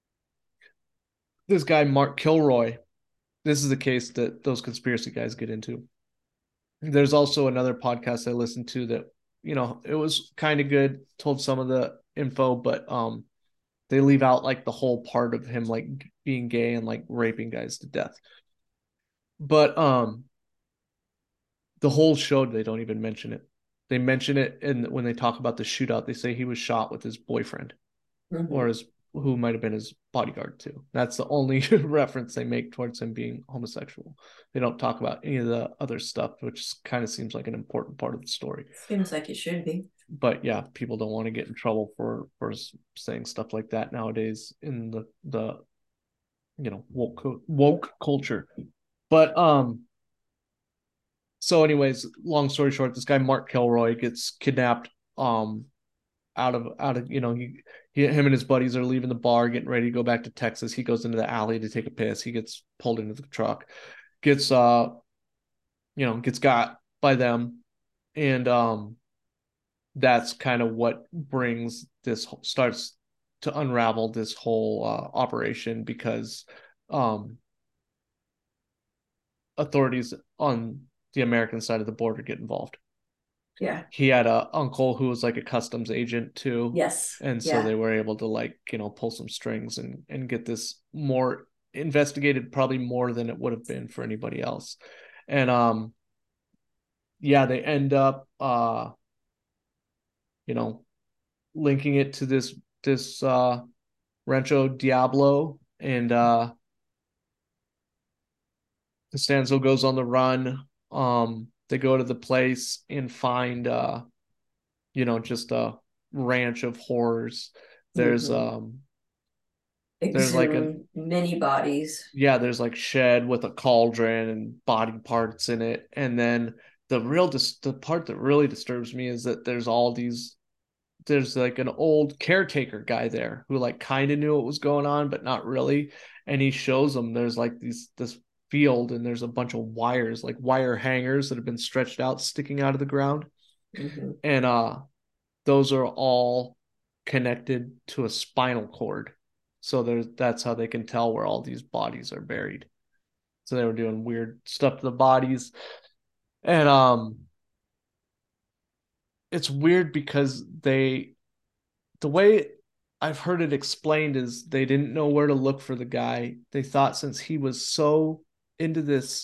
This guy Mark Kilroy. This is the case that those conspiracy guys get into. There's also another podcast I listened to that, you know, it was kind of good. Told some of the info, but um, they leave out like the whole part of him like being gay and like raping guys to death. But um, the whole show they don't even mention it. They mention it, and when they talk about the shootout, they say he was shot with his boyfriend or Mhm. his who might have been his bodyguard too. That's the only reference they make towards him being homosexual. They don't talk about any of the other stuff, which kind of seems like an important part of the story. Seems like it should be. But yeah, people don't want to get in trouble for for saying stuff like that nowadays in the the you know woke woke culture. But um so anyways, long story short, this guy Mark Kilroy gets kidnapped um out of out of you know he, he him and his buddies are leaving the bar getting ready to go back to Texas. He goes into the alley to take a piss. He gets pulled into the truck, gets uh you know gets got by them, and um that's kind of what brings this starts to unravel this whole uh, operation because um authorities on the American side of the border get involved. Yeah. He had a uncle who was like a customs agent too, Yes. and so Yeah. they were able to like you know pull some strings and and get this more investigated, probably more than it would have been for anybody else. And um yeah, they end up uh you know linking it to this this uh Rancho Diablo, and uh Costanzo goes on the run. Um they go to the place and find uh you know just a ranch of horrors. There's Mhm. um there's like an Exhume many bodies. yeah, there's like shed with a cauldron and body parts in it. And then the real dis- the part that really disturbs me is that there's all these there's like an old caretaker guy there who like kind of knew what was going on but not really, and he shows them there's like these this field and there's a bunch of wires, like wire hangers that have been stretched out sticking out of the ground, Mhm. and uh those are all connected to a spinal cord. So there's that's how they can tell where all these bodies are buried. So they were doing weird stuff to the bodies. And um it's weird because they the way I've heard it explained is they didn't know where to look for the guy. They thought since he was so into this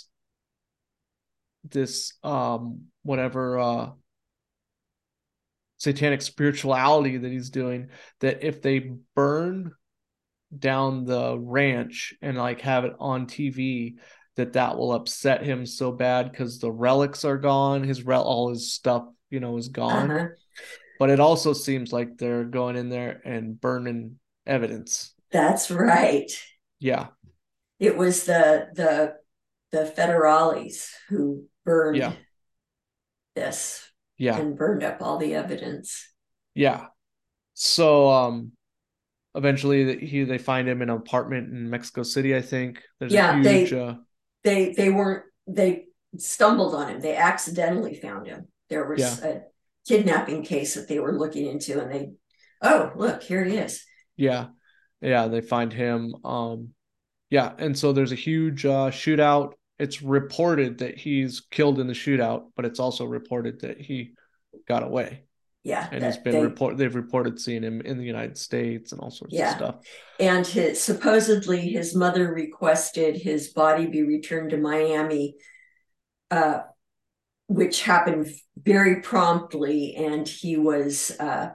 this um whatever uh satanic spirituality that he's doing, that if they burn down the ranch and like have it on T V, that that will upset him so bad because the relics are gone, his rel all his stuff you know is gone. Uh-huh. But it also seems like they're going in there and burning evidence. That's right. Yeah, It was the the the federales who burned yeah, this yeah, and burned up all the evidence. yeah. So um eventually he they find him in an apartment in Mexico City, I think. There's a Yeah, huge they uh they they weren't they stumbled on him. They accidentally found him. There yeah, was a kidnapping case that they were looking into, and they, oh, look, here he is. yeah. Yeah, they find him. Um, yeah, and so there's a huge uh, shootout. It's reported that he's killed in the shootout, but it's also reported that he got away, Yeah, and he's that been they, report. They've reported seeing him in the United States and all sorts of yeah. stuff. And his, supposedly his mother requested his body be returned to Miami, uh, which happened very promptly. And he was, uh,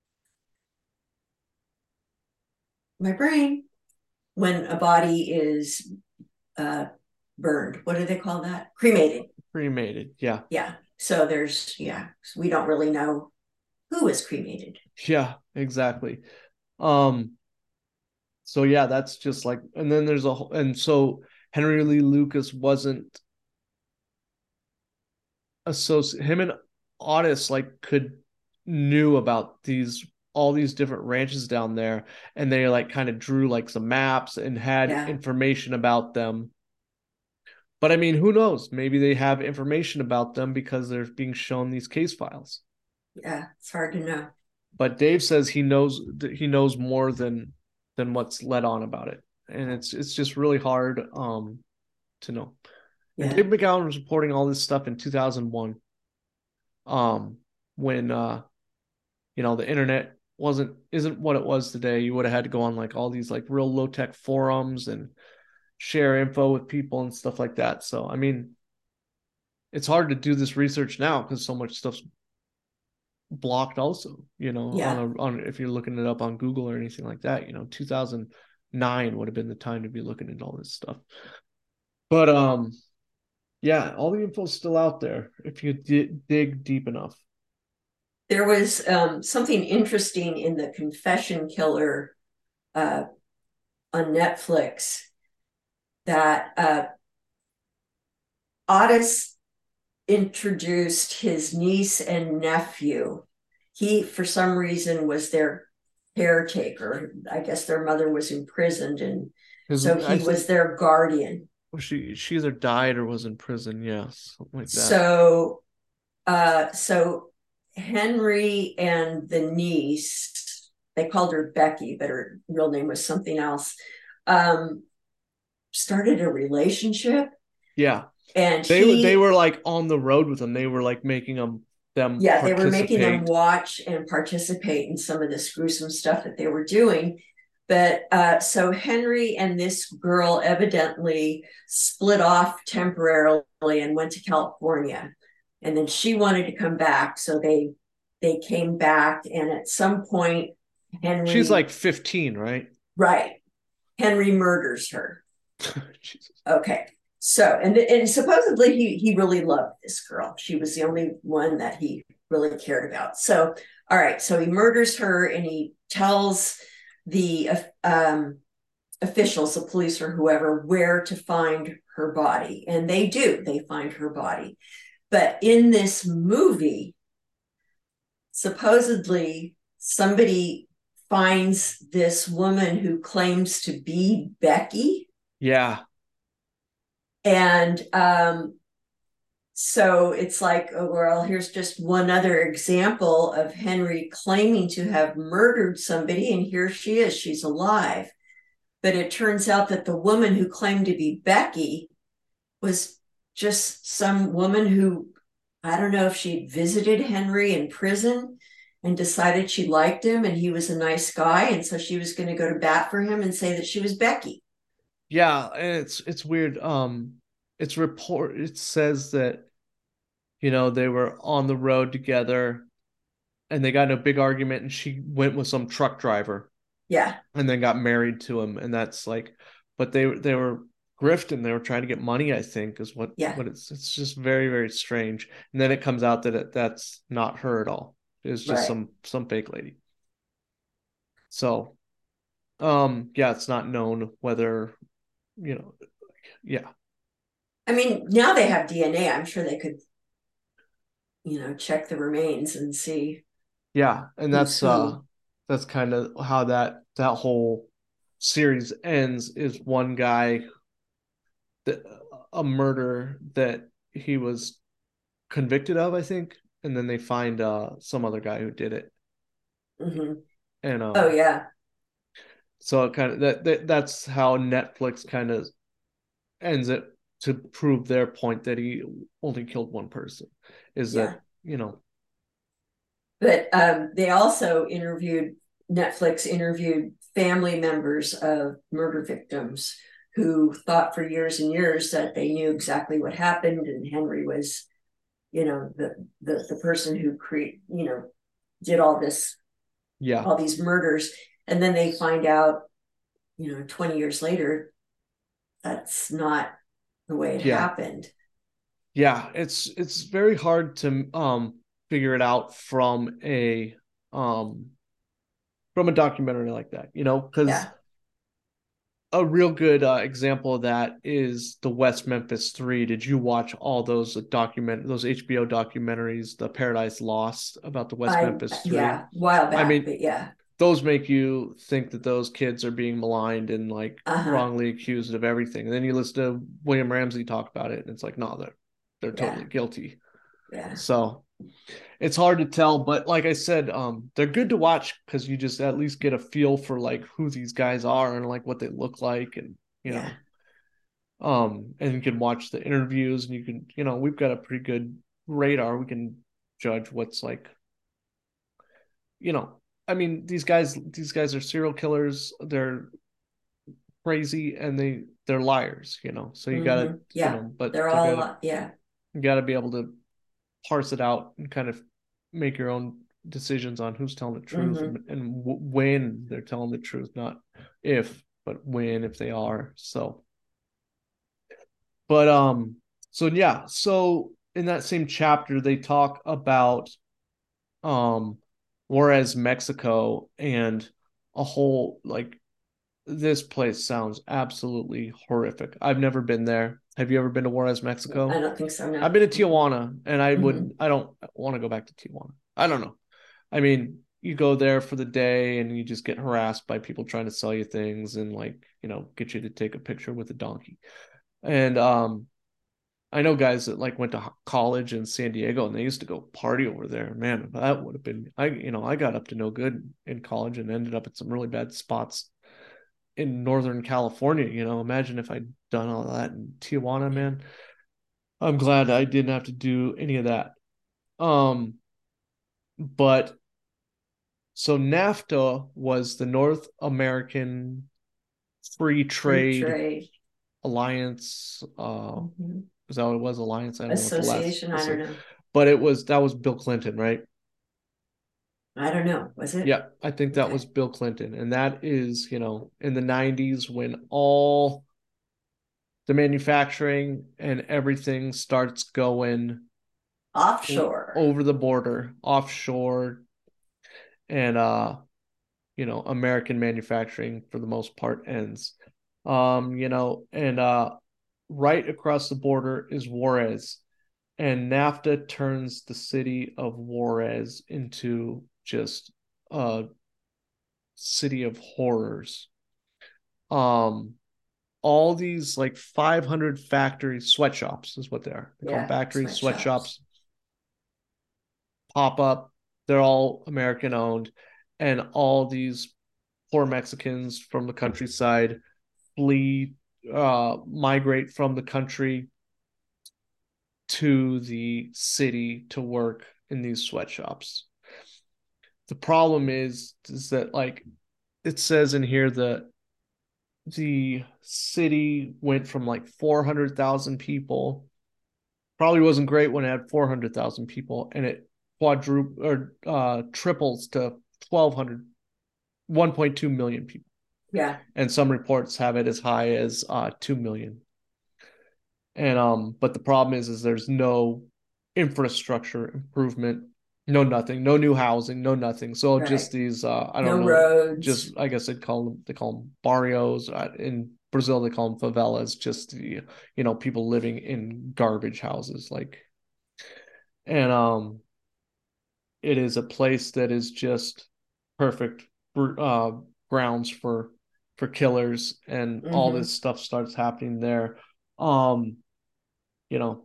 my brain, when a body is uh, burned, what do they call that? Cremated. Cremated. Yeah, Yeah. So there's, yeah, we don't really know who was cremated. yeah, exactly. Um, so yeah, that's just like, and then there's a whole, and so Henry Lee Lucas wasn't associate him and Otis like could knew about these all these different ranches down there, and they like kind of drew like some maps and had Yeah. information about them. But I mean, who knows? Maybe they have information about them because they're being shown these case files. Yeah. It's hard to know. But Dave says he knows he knows more than than what's let on about it, and it's it's just really hard um to know. And Yeah. Dave McGowan was reporting all this stuff in two thousand one, um, when uh, you know, the internet wasn't isn't what it was today. You would have had to go on like all these like real low tech forums and share info with people and stuff like that. So I mean, it's hard to do this research now because so much stuff's blocked also, you know, on Yeah. a on if you're looking it up on Google or anything like that. You know, two thousand nine would have been the time to be looking at all this stuff. But um yeah, all the info's still out there if you d- dig deep enough. There was um, something interesting in the Confession Killer uh, on Netflix that uh, Otis introduced his niece and nephew. He, for some reason, was their caretaker. I guess their mother was imprisoned, and Because so I he think was their guardian. she she either died or was in prison. Yes, something like that. So, uh, so Henry and the niece, they called her Becky, but her real name was something else, um, started a relationship. Yeah, And they were they he, were like on the road with them. They were like making them them yeah, they were making them participate. watch and participate in some of this gruesome stuff that they were doing. But uh, so Henry and this girl evidently split off temporarily and went to California. And then she wanted to come back. So they they came back. And at some point, She's Henry, like fifteen, right? right, Henry murders her. Jesus. Okay. So, and and supposedly he he really loved this girl. She was the only one that he really cared about. So, all right. So he murders her and he tells the um, officials, the police or whoever, where to find her body, and they do. They find her body. But in this movie, supposedly somebody finds this woman who claims to be Becky, Yeah, and um, so it's like, oh, well, here's just one other example of Henry claiming to have murdered somebody, and here she is, she's alive. But it turns out that the woman who claimed to be Becky was just some woman who, I don't know if she visited Henry in prison and decided she liked him and he was a nice guy. And so she was going to go to bat for him and say that she was Becky. yeah, and it's it's weird. Um, it's report. It says that you know they were on the road together, and they got in a big argument, and she went with some truck driver, Yeah. and then got married to him, and that's like, but they they were grifting. They were trying to get money. I think is what Yeah. what it's it's just very very strange. And then it comes out that it, that's not her at all. It's just Right. some some fake lady. So um yeah, it's not known whether you know yeah I mean, now they have D N A. I'm sure they could, you know, check the remains and see yeah, and who's that's uh who. that's kind of how that that whole series ends. Is one guy that a murder that he was convicted of, I think, and then they find uh some other guy who did it, Mm-hmm. and Oh, um yeah. So it kind of that, that that's how Netflix kind of ends it to prove their point that he only killed one person. Is that, Yeah. you know, But um, they also interviewed, Netflix interviewed family members of murder victims who thought for years and years that they knew exactly what happened, and Henry was, you know, the the, the person who create, you know, did all this, yeah, all these murders, and then they find out, you know, twenty years later, that's not the way it yeah, happened. yeah. It's it's very hard to um figure it out from a um from a documentary like that, you know, because Yeah. a real good uh, example of that is the West Memphis Three. Did you watch all those document those H B O documentaries, the Paradise Lost about the West I, Memphis Three? yeah, a while I back, mean, but yeah. those make you think that those kids are being maligned and like Uh-huh. wrongly accused of everything. And then you listen to William Ramsey talk about it, and it's like, no, they're they're Yeah. totally guilty. Yeah. So it's hard to tell, but like I said, um, they're good to watch because you just at least get a feel for like who these guys are and like what they look like, and you Yeah. know, um, and you can watch the interviews, and you can, you know, we've got a pretty good radar. We can judge what's like, you know, I mean, these guys, these guys are serial killers. They're crazy and they they're liars, you know. So you gotta, Mm-hmm. you Yeah. know, but They're they all, gotta uh, yeah. you gotta be able to parse it out and kind of make your own decisions on who's telling the truth, Mm-hmm. and, and w- when they're telling the truth, not if, but when, if they are. So, but um, so yeah, so in that same chapter, they talk about um, Juarez, Mexico, and a whole like this place sounds absolutely horrific. I've never been there. Have you ever been to Juarez, I Mexico? don't think so. I've No. been to Mm-hmm. Tijuana, and I Mm-hmm. would I don't want to go back to Tijuana. I don't know. I mean, you go there for the day and you just get harassed by people trying to sell you things and like, you know, get you to take a picture with a donkey. And um I know guys that like went to college in San Diego and they used to go party over there. Man, that would have been I you know, I got up to no good in college and ended up at some really bad spots in Northern California, you know. Imagine if I'd done all that in Tijuana, man. I'm glad I didn't have to do any of that. Um, but so NAFTA was the North American Free Free Trade trade. Alliance. Uh, Mm-hmm. is that what it was? Alliance? I don't know what the last. Association. I don't know. But it was that was Bill Clinton, right? I don't know. Was it? Yeah, I think that was Okay. Bill Clinton, and that is, you know, in the nineties when all the manufacturing and everything starts going Offshore. over the border, offshore, and uh you know, American manufacturing for the most part ends. Um, you know, and uh, right across the border is Juarez, and NAFTA turns the city of Juarez into just a city of horrors. Um, all these like five hundred factories, sweatshops is what they are. They call them Yeah. factories, Sweatshops. sweatshops pop up. They're all American owned, and all these poor Mexicans from the countryside flee, uh, migrate from the country to the city to work in these sweatshops. The problem is, is that like it says in here that the city went from like four hundred thousand people, probably wasn't great when it had four hundred thousand people, and it quadruple or uh, triples to twelve hundred, one point two million people. Yeah. And some reports have it as high as uh, two million. And um, but the problem is, is there's no infrastructure improvement, no nothing, no new housing, no nothing. So just Right. these, uh, I don't No know, roads. just I guess they'd call them, they call them barrios. Uh, in Brazil, they call them favelas. Just the, you know, people living in garbage houses, like, and um, it is a place that is just perfect uh, grounds for for killers, and all Mm-hmm. this stuff starts happening there. Um, you know,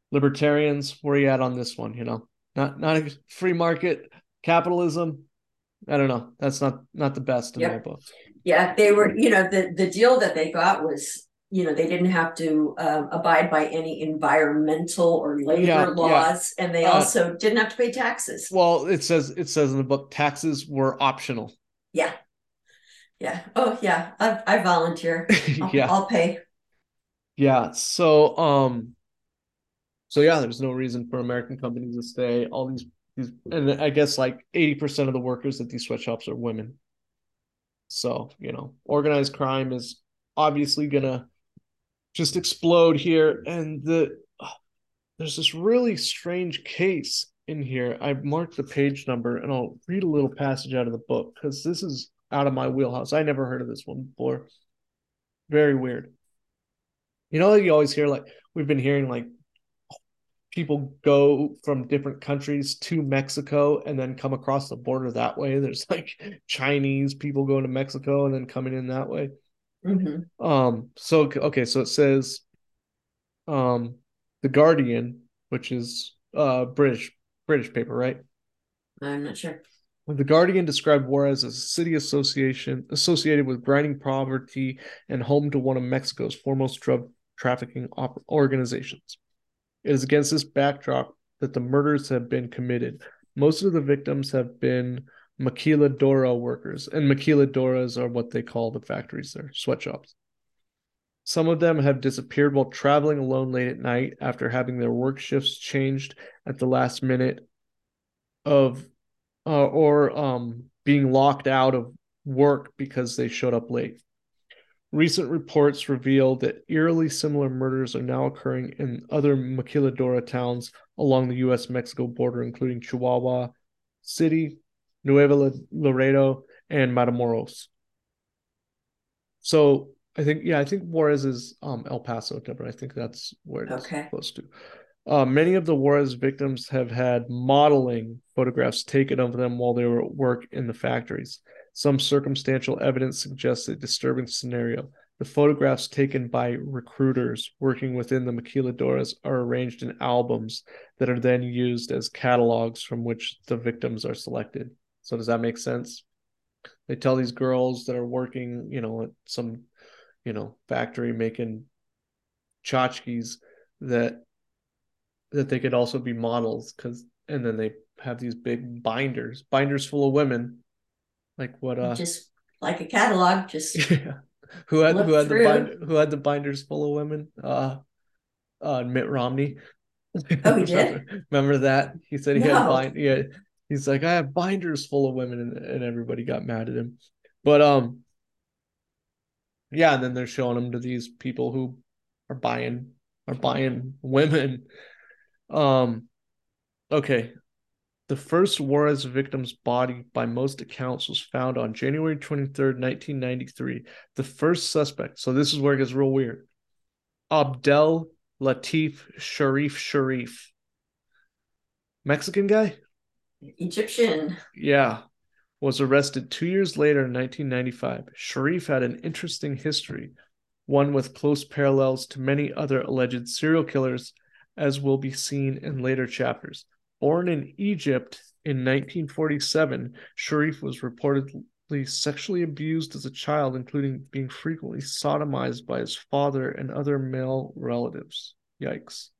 libertarians, where are you at on this one? You know, not not a free market capitalism. I don't know. That's not not the best in my Yep. book. Yeah, they were, you know, the the deal that they got was, you know, they didn't have to um, abide by any environmental or Yeah, labor yeah. laws, and they Uh, also didn't have to pay taxes. well, it says it says in the book taxes were optional. Yeah, yeah. Oh, yeah. I, I volunteer. I'll, Yeah, I'll pay. yeah. So, um, so yeah, there's no reason for American companies to stay. All these these, and I guess like eighty percent of the workers at these sweatshops are women. So, you know, organized crime is obviously gonna just explode here. And the there's this really strange case in here. I marked the page number and I'll read a little passage out of the book because this is out of my wheelhouse. I never heard of this one before. Very weird. You know, you always hear like we've been hearing like people go from different countries to Mexico and then come across the border that way. There's like Chinese people going to Mexico and then coming in that way. Hmm. Um, so okay, so it says um The Guardian, which is uh British British paper, right? I'm not sure. The Guardian described Juarez as a city association associated with grinding poverty and home to one of Mexico's foremost drug trafficking op- organizations. It is against this backdrop that the murders have been committed. Most of the victims have been maquiladora workers, and maquiladoras are what they call the factories there, sweatshops. Some of them have disappeared while traveling alone late at night after having their work shifts changed at the last minute of uh, or um, being locked out of work because they showed up late. Recent reports reveal that eerily similar murders are now occurring in other maquiladora towns along the U S Mexico border, including Chihuahua City, Nuevo Laredo, and Matamoros. So I think, yeah, I think Juarez is um, El Paso, Deborah. I think that's where it's Okay. close to. Uh, many of the Juarez victims have had modeling photographs taken of them while they were at work in the factories. Some circumstantial evidence suggests a disturbing scenario. The photographs taken by recruiters working within the maquiladoras are arranged in albums that are then used as catalogs from which the victims are selected. So does that make sense? They tell these girls that are working, you know, at some, you know, factory making tchotchkes that that they could also be models because and then they have these big binders binders full of women like what uh Just like a catalog, just yeah. who had who flip had the through. bind who had the binders full of women uh uh Mitt Romney. Oh, he did? remember remember that he said he had No. bind he had, he's like I have binders full of women and, and everybody got mad at him but um yeah and then they're showing them to these people who are buying are buying women um okay. The first Juarez victim's body, by most accounts, was found on January twenty-third, nineteen ninety-three. The first suspect, so this is where it gets real weird, Abdel Latif Sharif Sharif. Mexican guy? Egyptian. Yeah. Was arrested two years later in nineteen ninety-five. Sharif had an interesting history, one with close parallels to many other alleged serial killers, as will be seen in later chapters. Born in Egypt in nineteen forty-seven, Sharif was reportedly sexually abused as a child, including being frequently sodomized by his father and other male relatives. Yikes.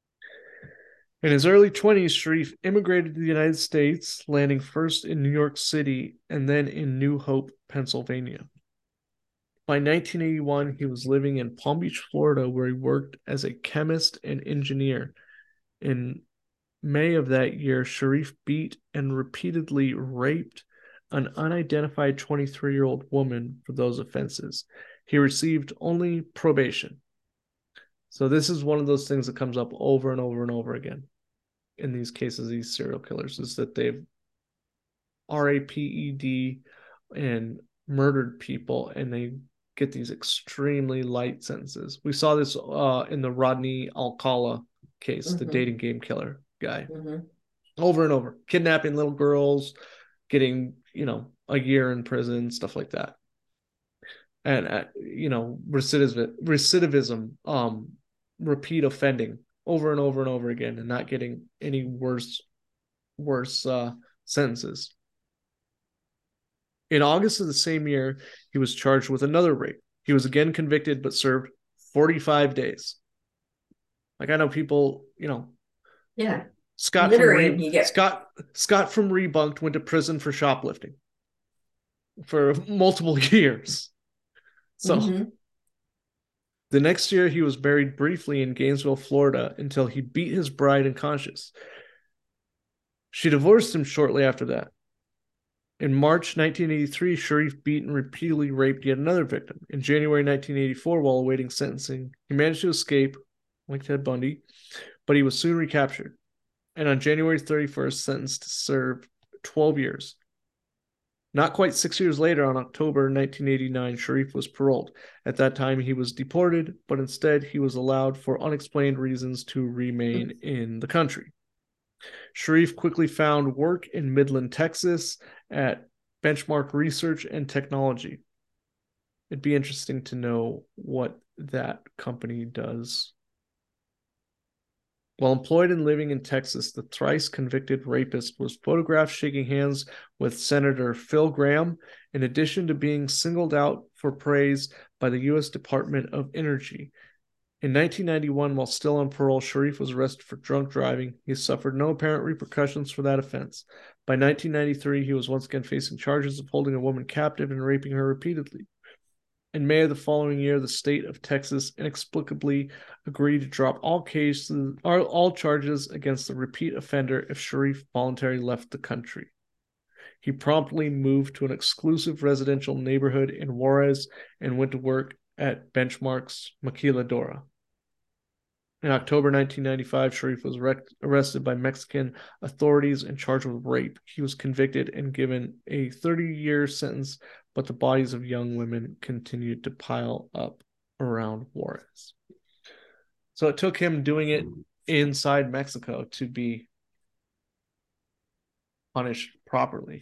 In his early twenties, Sharif immigrated to the United States, landing first in New York City and then in New Hope, Pennsylvania. By nineteen eighty-one, he was living in Palm Beach, Florida, where he worked as a chemist and engineer. In May of that year, Sharif beat and repeatedly raped an unidentified twenty-three year old woman for those offenses. He received only probation. So, this is one of those things that comes up over and over and over again in these cases, these serial killers, is that they've R A P E D and murdered people and they get these extremely light sentences. We saw this uh, in the Rodney Alcala case, the Mm-hmm. dating game killer guy, Mm-hmm. over and over, kidnapping little girls, getting, you know, a year in prison, stuff like that. And, uh, you know, recidivism, recidivism, um, repeat offending over and over and over again and not getting any worse, worse uh, sentences. In August of the same year, he was charged with another rape. He was again convicted, but served forty-five days. Like, I know people, you know, Yeah. Scott from Littering, Re you get. Scott Scott from Rebunked went to prison for shoplifting for multiple years. So Mm-hmm. the next year, he was buried briefly in Gainesville, Florida, until he beat his bride unconscious. She divorced him shortly after that. In March nineteen eighty-three, Sharif beat and repeatedly raped yet another victim. In January nineteen eighty-four, while awaiting sentencing, he managed to escape, like Ted Bundy, but he was soon recaptured, and on January thirty-first, sentenced to serve twelve years. Not quite six years later, on October nineteen eighty-nine, Sharif was paroled. At that time, he was deported, but instead he was allowed for unexplained reasons to remain in the country. Sharif quickly found work in Midland, Texas at Benchmark Research and Technology. It'd be interesting to know what that company does. While employed and living in Texas, the thrice convicted rapist was photographed shaking hands with Senator Phil Gramm, in addition to being singled out for praise by the U S Department of Energy. In nineteen ninety-one, while still on parole, Sharif was arrested for drunk driving. He suffered no apparent repercussions for that offense. By nineteen ninety-three, he was once again facing charges of holding a woman captive and raping her repeatedly. In May of the following year, the state of Texas inexplicably agreed to drop all cases, all charges against the repeat offender if Sharif voluntarily left the country. He promptly moved to an exclusive residential neighborhood in Juarez and went to work at Benchmark's Maquiladora. In October nineteen ninety-five, Sharif was arrested by Mexican authorities and charged with rape. He was convicted and given a thirty-year sentence, but the bodies of young women continued to pile up around Juarez. So it took him doing it inside Mexico to be punished properly.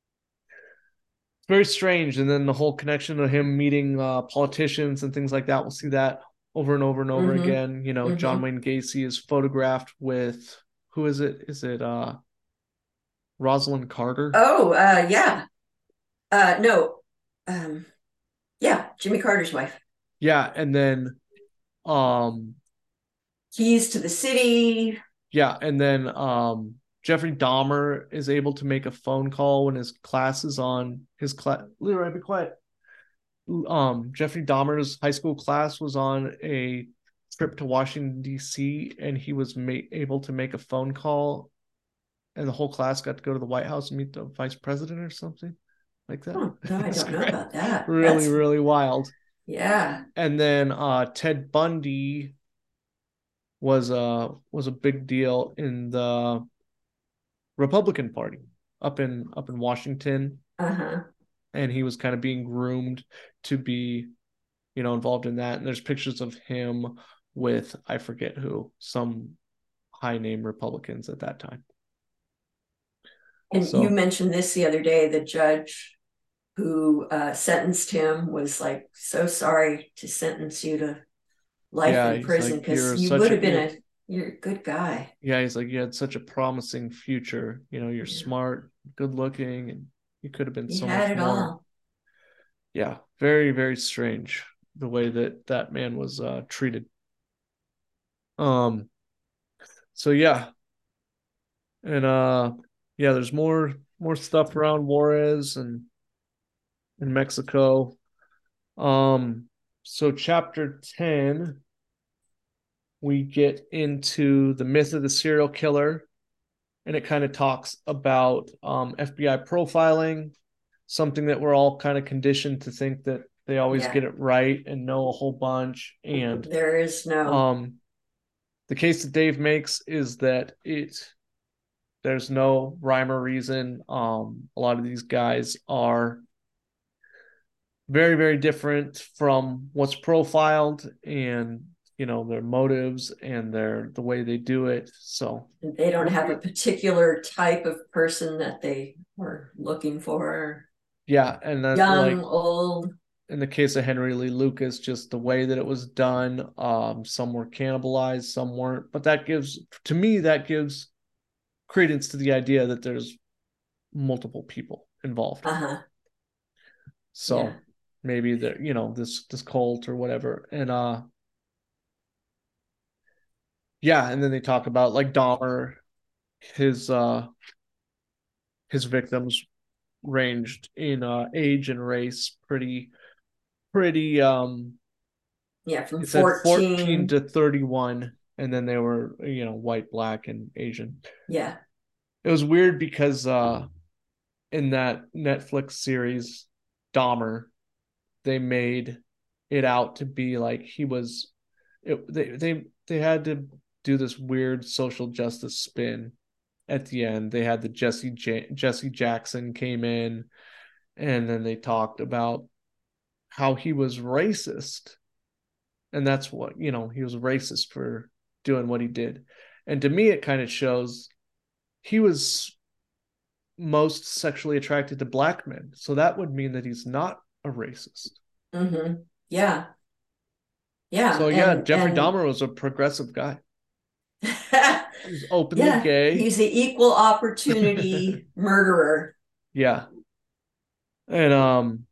It's very strange. And then the whole connection of him meeting uh, politicians and things like that, we'll see that over and over and over mm-hmm. again. You know, mm-hmm. John Wayne Gacy is photographed with, who is it? Is it uh, Rosalind Carter? Oh, uh, yeah. Uh, no. Um, yeah, Jimmy Carter's wife. Yeah, and then um, Keys to the City. Yeah, and then um, Jeffrey Dahmer is able to make a phone call when his class is on. His class, Leroy, be quiet. Um, Jeffrey Dahmer's high school class was on a trip to Washington, D C, and he was ma- able to make a phone call, and the whole class got to go to the White House and meet the vice president or something like that. Oh, no, I don't know about that. Really, That's... really wild. Yeah. And then uh, Ted Bundy was a was a big deal in the Republican Party up in up in Washington. Uh-huh. And he was kind of being groomed to be, you know, involved in that. And there's pictures of him with, I forget who, some high name Republicans at that time. And so, you mentioned this the other day, the judge who uh, sentenced him was like, so sorry to sentence you to life yeah, in prison because like, you would have been a, you're a good guy. Yeah, he's like, you had such a promising future. You know, you're yeah. smart, good looking, and you could have been he so had much it more. All. Yeah, very, very strange the way that that man was uh, treated. Um, so yeah, and uh, yeah, there's more more stuff around Juarez and in Mexico. Um, so chapter ten, we get into the myth of the serial killer. And it kind of talks about um, F B I profiling, something that we're all kind of conditioned to think that they always yeah. get it right and know a whole bunch. And there is no. Um, the case that Dave makes is that it there's no rhyme or reason. Um, a lot of these guys are very, very different from what's profiled, and you know, their motives and their the way they do it. So they don't have a particular type of person that they were looking for. Yeah, and then young, like, old. In the case of Henry Lee Lucas, just the way that it was done. Um, some were cannibalized, some weren't. But that gives, to me, that gives credence to the idea that there's multiple people involved. Uh-huh. Yeah. So maybe the you know this this cult or whatever, and uh yeah, and then they talk about like Dahmer, his uh his victims ranged in uh age and race pretty pretty um Yeah. From it said fourteen fourteen. to thirty-one, and then they were you know white, black, and Asian. Yeah. It was weird because uh in that Netflix series Dahmer, they made it out to be like he was it, they they they had to do this weird social justice spin at the end. They had the Jesse J- Jesse Jackson came in, and then they talked about how he was racist, and that's what you know he was racist for doing what he did. And to me, it kind of shows he was most sexually attracted to black men, so that would mean that he's not a racist. Mm-hmm. Yeah. Yeah. So yeah, And Jeffrey and Dahmer was a progressive guy. He was openly yeah, gay. he's the equal opportunity murderer. Yeah. And um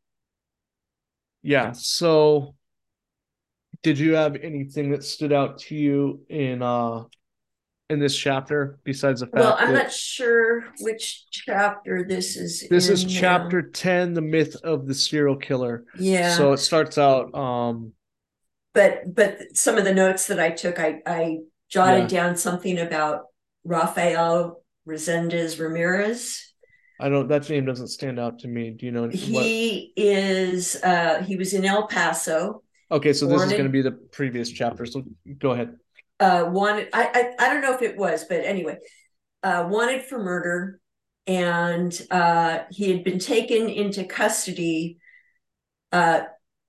yeah, so did you have anything that stood out to you in uh in this chapter besides the Well, fact I'm that not sure which chapter this is this is in chapter now. ten, the myth of the serial killer. So Yeah, it starts out um but but some of the notes that I took, I I jotted yeah, down something about Rafael Resendez Ramirez. I don't that name doesn't stand out to me. Do you know what? He is uh he was in El Paso, Okay, so this is going to wanted be the previous chapter. So go ahead. uh wanted I I, I don't know if it was, but anyway, uh wanted for murder, and uh he had been taken into custody uh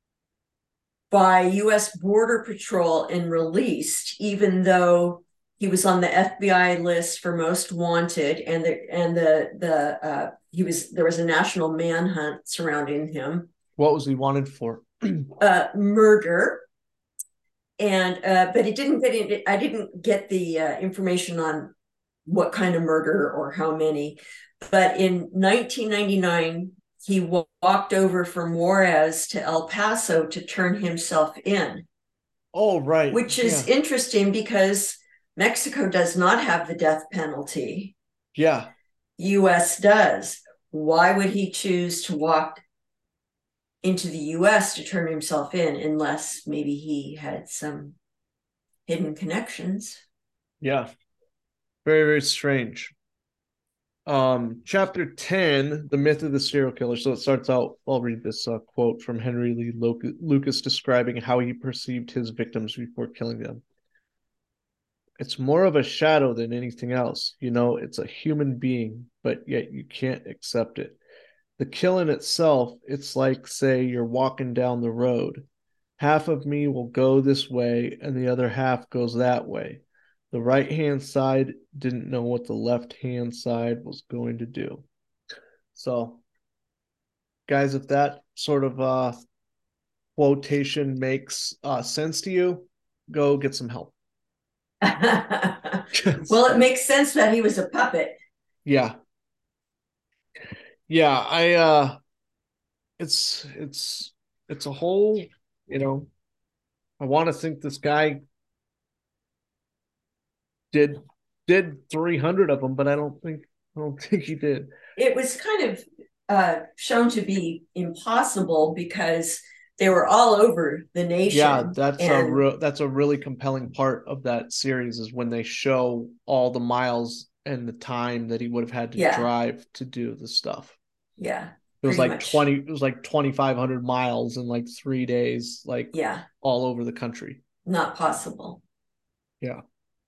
by U S Border Patrol and released, even though he was on the F B I list for most wanted, and the and the the uh, he was there was a national manhunt surrounding him, What was he wanted for? uh, murder, and uh, but it didn't get it. I didn't get the uh, information on what kind of murder or how many, but in nineteen ninety-nine he walked over from Juarez to El Paso to turn himself in, Oh, right. which is Yeah. interesting because Mexico does not have the death penalty. Yeah. U S does. Why would he choose to walk into the U S to turn himself in unless maybe he had some hidden connections? Yeah. Very, very strange. Um, chapter ten, the myth of the serial killer. So it starts out, I'll read this uh, quote from Henry Lee Lucas describing how he perceived his victims before killing them. It's more of a shadow than anything else. You know, it's a human being, but yet you can't accept it. The killing itself, it's like, say, you're walking down the road. Half of me will go this way, and the other half goes that way. The right hand side didn't know what the left hand side was going to do. So, guys, if that sort of uh, quotation makes uh, sense to you, go get some help. Well, it makes sense that he was a puppet. Yeah. Yeah, I uh it's it's it's a whole, you know, I want to think this guy did did three hundred of them, but I don't think I don't think he did. It was kind of uh, shown to be impossible because they were all over the Yeah, nation. that's a And real that's a really compelling part of that series is when they show all the miles and the time that he would have had to yeah, drive to do the stuff. yeah, It was pretty like much. twenty it was like twenty-five hundred miles in like three days, like Yeah, all over the country. not possible. Yeah.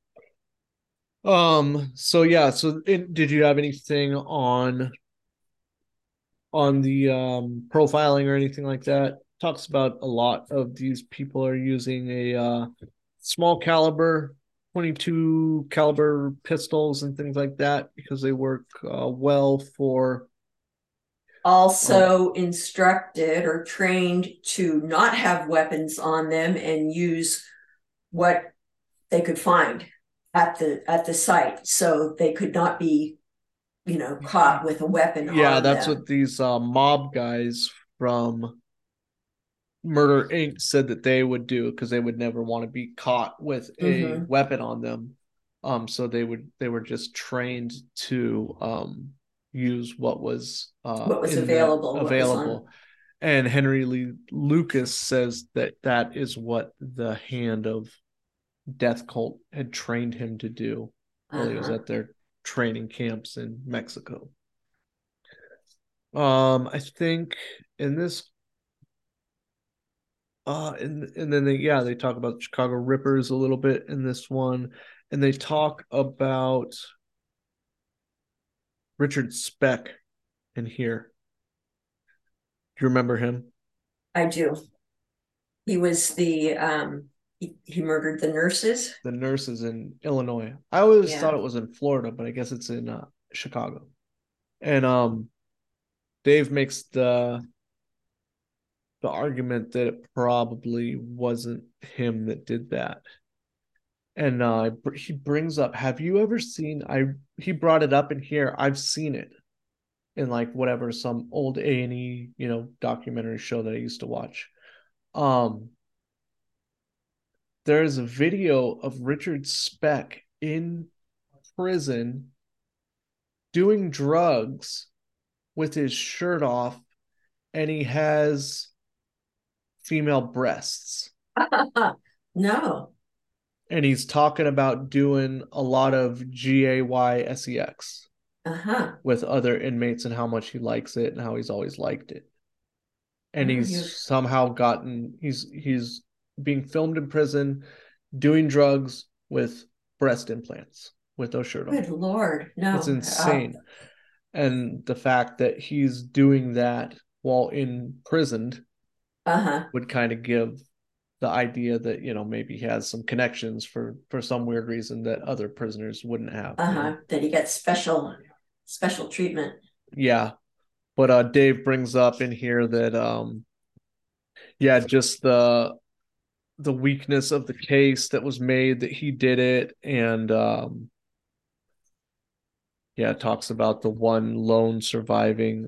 Um, so yeah, so in, did you have anything on on the um profiling or anything like that? Talks about a lot of these people are using a uh small caliber twenty-two caliber pistols and things like that because they work uh, well for um Also instructed or trained to not have weapons on them and use what they could find at the at the site, so they could not be, you know, caught with a weapon yeah, on that's them. what these uh mob guys from Murder Incorporated said that they would do, because they would never want to be caught with a Mm-hmm. weapon on them. Um, so they would they were just trained to um use what was uh What was in the available, what was on. available. And Henry Lee Lucas says that that is what the Hand of Death Cult had trained him to do while he was Uh-huh. at their training camps in Mexico. Um, I think in this uh and and then they yeah, they talk about Chicago Rippers a little bit in this one, and they talk about Richard Speck in here. Do you remember him? I do. He was the um he, he murdered the nurses. The nurses in Illinois. I always thought Yeah. it was in Florida, but I guess it's in uh, Chicago. And um Dave makes the the argument that it probably wasn't him that did that. And uh, he brings up, have you ever seen? I He brought it up in here. I've seen it in like whatever some old A and E, you know, documentary show that I used to watch. Um, there's a video of Richard Speck in prison doing drugs with his shirt off, and he has female breasts. No. And he's talking about doing a lot of G A Y sex Uh-huh. with other inmates and how much he likes it and how he's always liked it. And Oh, he's you somehow gotten he's he's being filmed in prison doing drugs with breast implants with no shirt on. good Lord. It's No. Uh, insane. And the fact that he's doing that while imprisoned uh-huh. would kind of give the idea that, you know, maybe he has some connections for for some weird reason that other prisoners wouldn't have, you Uh-huh. know. That he gets special special treatment. Yeah. But uh Dave brings up in here that um yeah, just the the weakness of the case that was made that he did it. And um yeah, it talks about the one lone surviving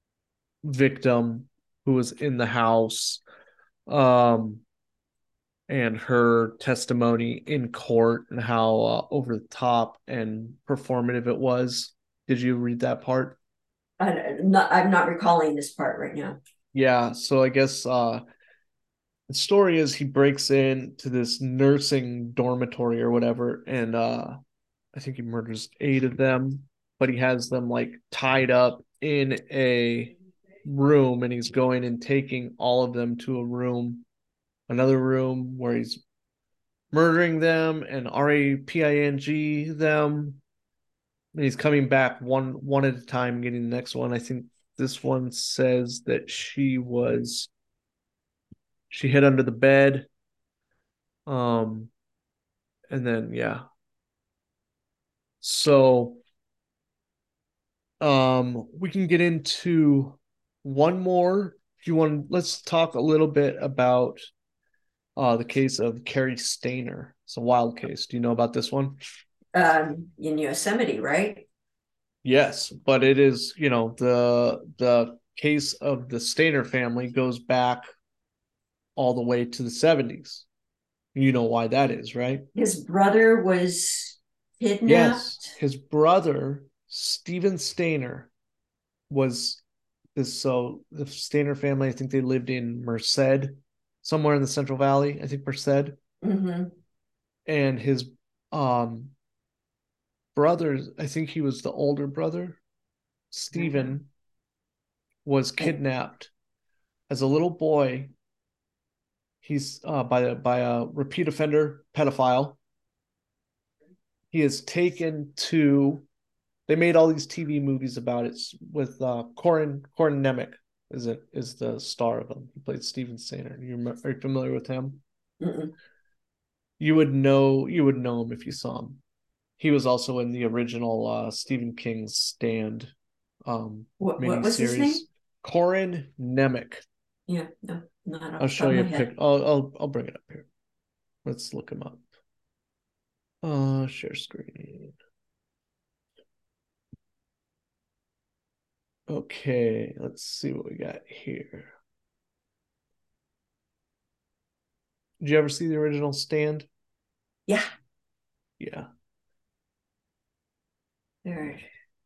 victim who was in the house, um and her testimony in court and how uh, over the top and performative it was. Did you read that part? I, not, I'm not recalling this part right now. Yeah, so I guess uh the story is he breaks into this nursing dormitory or whatever, and uh I think he murders eight of them, but he has them like tied up in a room, and he's going and taking all of them to a room, another room where he's murdering them and R A P I N G them. And he's coming back one one at a time, getting the next one. I think this one says that she was she hid under the bed. Um, and then yeah. So um we can get into one more. If you want, let's talk a little bit about uh the case of Carrie Stainer. It's a wild case. Do you know about this one? Um, in Yosemite, right? Yes, but it is, you know, the the case of the Stainer family goes back all the way to the seventies. You know why that is, right? His brother was Yes, kidnapped. his brother, Stephen Stainer, was this. So the Stainer family, I think they lived in Merced, somewhere in the Central Valley, I think Merced. Mm-hmm. And his um brothers, I think he was the older brother, Uh-huh. Stephen, was And kidnapped as a little boy. He's uh, by a by a repeat offender pedophile. He is taken to. They made all these T V movies about it with uh, Corin Corin Nemec is it is the star of them. He played Steven Stainer. You are you familiar with him? mm-mm. You would know you would know him if you saw him. He was also in the original uh, Stephen King's Stand um, What what was his miniseries. name? Corin Nemec. Yeah, no, not I'll off the show top of you my a head. pic. I'll, I'll I'll bring it up here. Let's look him up. Uh, share screen. Okay, let's see what we got here. Did you ever see the original Stand? Yeah. Yeah. All right.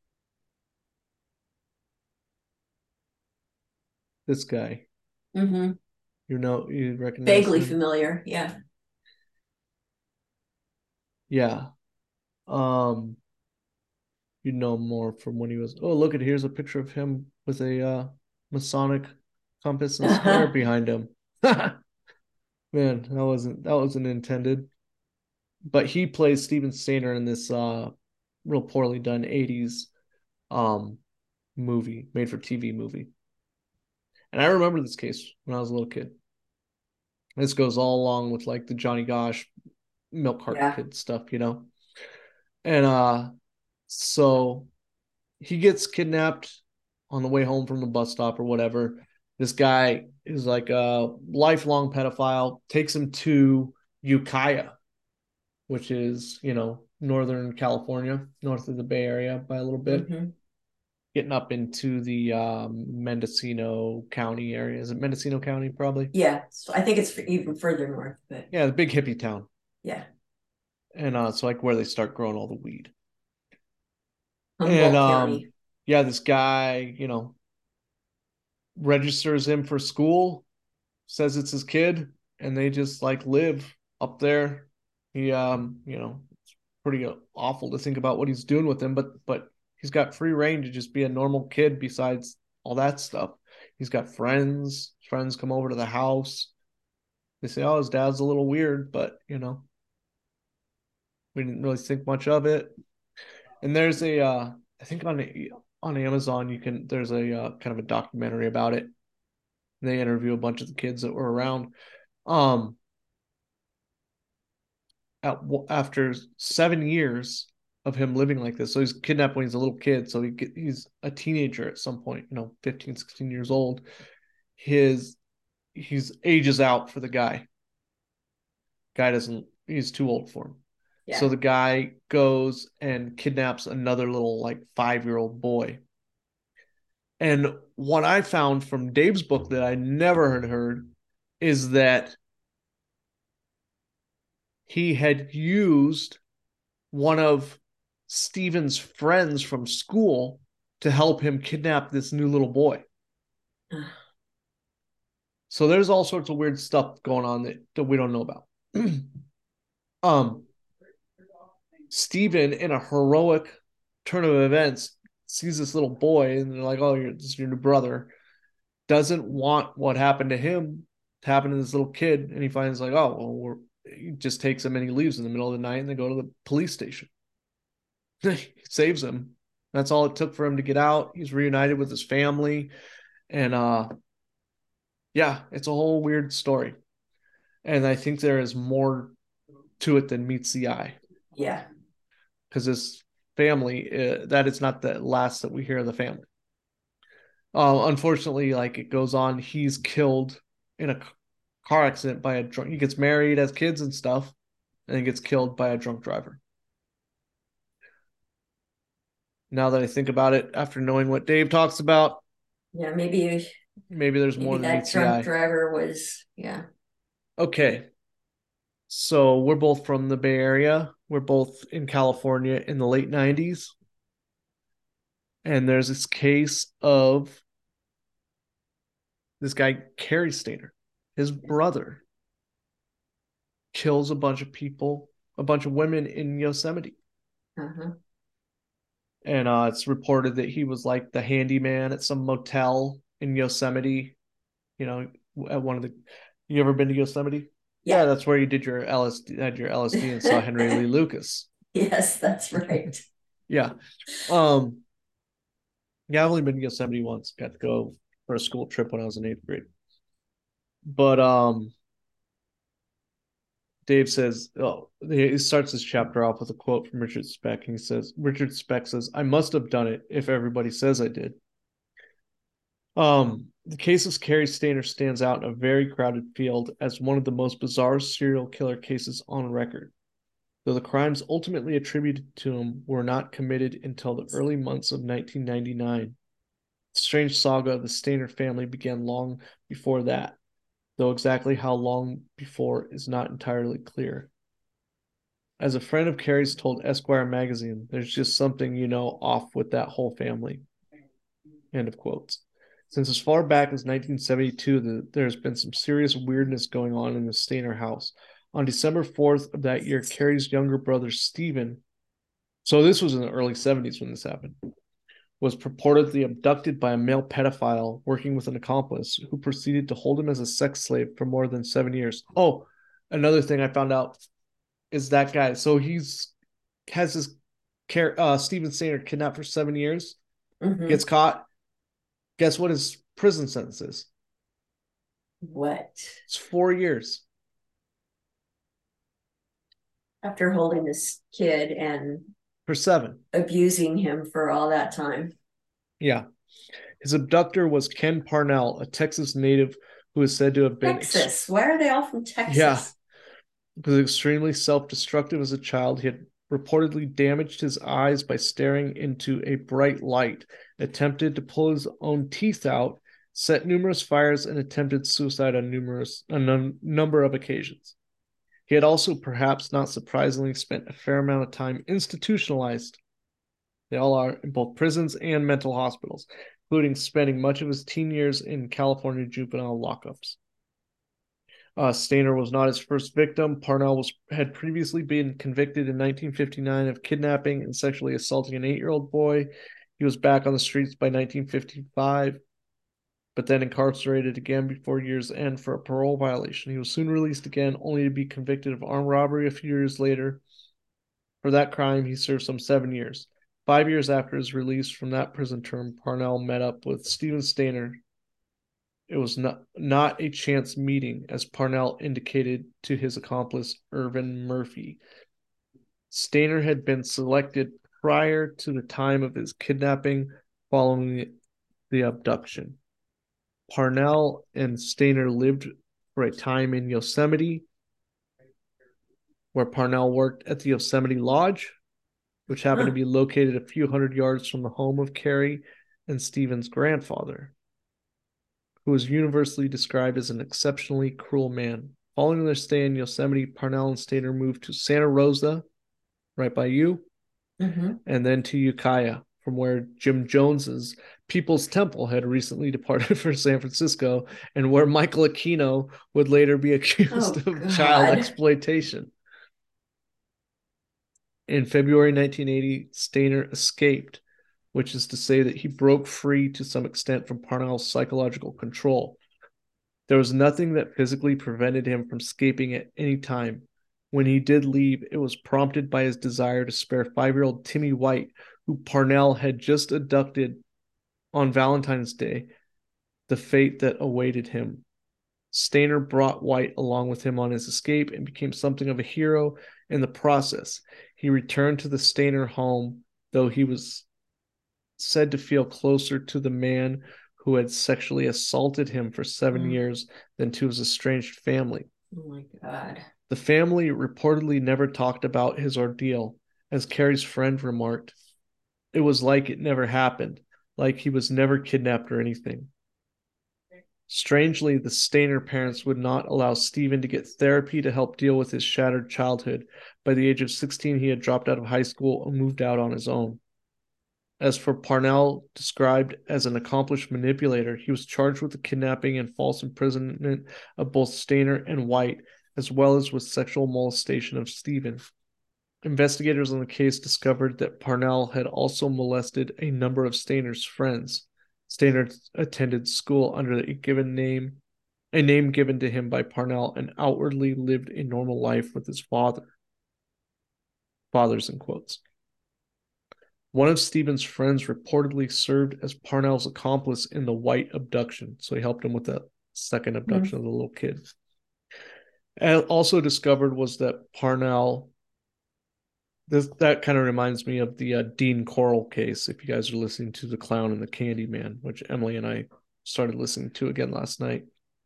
This guy. Mm-hmm. You know, you recognize Vaguely him? familiar. Yeah. Yeah. Um, you know more from when he was. Oh, look at here's a picture of him with a uh, Masonic compass and square behind him. Man, that wasn't that wasn't intended. But he plays Steven Stayner in this uh real poorly done eighties um movie, made for T V movie. And I remember this case when I was a little kid. This goes all along with like the Johnny Gosh milk cart Yeah. kid stuff, you know. And uh so he gets kidnapped on the way home from the bus stop or whatever. This guy is like a lifelong pedophile, takes him to Ukiah, which is, you know, Northern California, north of the Bay Area by a little bit, Mm-hmm. getting up into the um, Mendocino County area. Is it Mendocino County, probably? Yeah. So I think it's even further north, but Yeah, the big hippie town. yeah. And uh, it's like where they start growing all the weed. And Humboldt um, County. yeah, this guy, you know, registers him for school, says it's his kid, and they just like live up there. He, um, you know, it's pretty awful to think about what he's doing with him, but but he's got free reign to just be a normal kid. Besides all that stuff, he's got friends. Friends come over to the house. They say, "Oh, his dad's a little weird," but you know, we didn't really think much of it. And there's a, uh, I think on on Amazon you can there's a uh, kind of a documentary about it. They interview a bunch of the kids that were around. Um, at, after seven years of him living like this. So he's kidnapped when he's a little kid. So he he's a teenager at some point, you know, fifteen, sixteen years old. His he's ages out for the guy. Guy doesn't he's too old for him. So Yeah. the guy goes and kidnaps another little like five year old boy. And what I found from Dave's book that I never had heard is that he had used one of Steven's friends from school to help him kidnap this new little boy. So there's all sorts of weird stuff going on that, that we don't know about. um, Steven, in a heroic turn of events, sees this little boy and they're like, "Oh, you're, this is your new brother." Doesn't want what happened to him to happen to this little kid, and he finds like, "Oh, well, we're, he just takes him and he leaves in the middle of the night, and they go to the police station." He saves him. That's all it took for him to get out. He's reunited with his family, and uh, yeah, it's a whole weird story. And I think there is more to it than meets the eye Yeah. because this family, uh, that is not the last that we hear of the family. Uh, unfortunately, like it goes on, he's killed in a car accident by a drunk. He gets married, has kids and stuff, and then gets killed by a drunk driver. Now that I think about it, after knowing what Dave talks about, Yeah. Maybe maybe there's more maybe than that meets the drunk eye. driver was, yeah. Okay, so we're both from the Bay Area. We're both in California in the late nineties. And there's this case of this guy, Cary Stayner. His brother kills a bunch of people, a bunch of women in Yosemite. Uh-huh. And uh, it's reported that he was like the handyman at some motel in Yosemite. You know, at one of the. You ever been to Yosemite? Yeah. Yeah, that's where you did your L S D, had your L S D and saw Henry Lee Lucas. Yes, that's right. Yeah. Um, yeah, I've only been to Yosemite once. Got to go for a school trip when I was in eighth grade. But um, Dave says, oh, he starts this chapter off with a quote from Richard Speck. And he says, Richard Speck says, I must have done it if everybody says I did. Um, the case of Cary Stayner stands out in a very crowded field as one of the most bizarre serial killer cases on record. Though the crimes ultimately attributed to him were not committed until the early months of nineteen ninety-nine. The strange saga of the Stayner family began long before that. though exactly how long before is not entirely clear. As a friend of Carrie's told Esquire magazine, there's just something, you know, off with that whole family. End of quotes. Since as far back as nineteen seventy-two, the, there's been some serious weirdness going on in the Stainer house. On December fourth of that year, Carrie's younger brother, Stephen, so this was in the early seventies when this happened, was purportedly abducted by a male pedophile working with an accomplice who proceeded to hold him as a sex slave for more than seven years. Oh, another thing I found out is that guy. So he's has his uh, Stephen Stainer kidnapped for seven years, Mm-hmm. gets caught. Guess what his prison sentence is? What? It's four years. After holding this kid and For seven. abusing him for all that time. Yeah. His abductor was Ken Parnell, a Texas native who is said to have been... Texas. Ex- Why are they all from Texas? Yeah. Was extremely self-destructive as a child. He had reportedly damaged his eyes by staring into a bright light, attempted to pull his own teeth out, set numerous fires, and attempted suicide on numerous a num- number of occasions. He had also, perhaps not surprisingly, spent a fair amount of time institutionalized. They all are in both prisons and mental hospitals, including spending much of his teen years in California juvenile lockups. Uh, Stainer was not his first victim. Parnell was had previously been convicted in nineteen fifty-nine of kidnapping and sexually assaulting an eight-year-old boy. He was back on the streets by nineteen fifty-five, but then incarcerated again before year's end for a parole violation. He was soon released again, only to be convicted of armed robbery a few years later. For that crime, he served some seven years. Five years after his release from that prison term, Parnell met up with Stephen Stainer. It was not, not a chance meeting, as Parnell indicated to his accomplice, Irvin Murphy. Stainer had been selected prior to the time of his kidnapping following the, the abduction. Parnell and Stainer lived for a time in Yosemite, where Parnell worked at the Yosemite Lodge, which happened huh. to be located a few hundred yards from the home of Carrie and Stephen's grandfather, who was universally described as an exceptionally cruel man. Following their stay in Yosemite, Parnell and Stainer moved to Santa Rosa, right by you, mm-hmm. and then to Ukiah, from where Jim Jones's People's Temple had recently departed for San Francisco, and where Michael Aquino would later be accused oh, of God. child exploitation. In February nineteen eighty, Stainer escaped, which is to say that he broke free to some extent from Parnell's psychological control. There was nothing that physically prevented him from escaping at any time. When he did leave, it was prompted by his desire to spare five-year-old Timmy White, who Parnell had just abducted on Valentine's Day, the fate that awaited him. Stainer brought White along with him on his escape and became something of a hero in the process. He returned to the Stainer home, though he was said to feel closer to the man who had sexually assaulted him for seven mm. years than to his estranged family. Oh my God. The family reportedly never talked about his ordeal. As Carrie's friend remarked, it was like it never happened, like he was never kidnapped or anything. Strangely, the Stainer parents would not allow Stephen to get therapy to help deal with his shattered childhood. By the age of sixteen, he had dropped out of high school and moved out on his own. As for Parnell, described as an accomplished manipulator, he was charged with the kidnapping and false imprisonment of both Stainer and White, as well as with sexual molestation of Stephen. Investigators on the case discovered that Parnell had also molested a number of Stainer's friends. Stainer attended school under a given name, a name given to him by Parnell, and outwardly lived a normal life with his father. Fathers in quotes. One of Stephen's friends reportedly served as Parnell's accomplice in the White abduction, so he helped him with that second abduction mm-hmm. of the little kid. And also discovered was that Parnell, this, that kind of reminds me of the uh, Dean Corll case, if you guys are listening to The Clown and the Candy Man, which Emily and I started listening to again last night.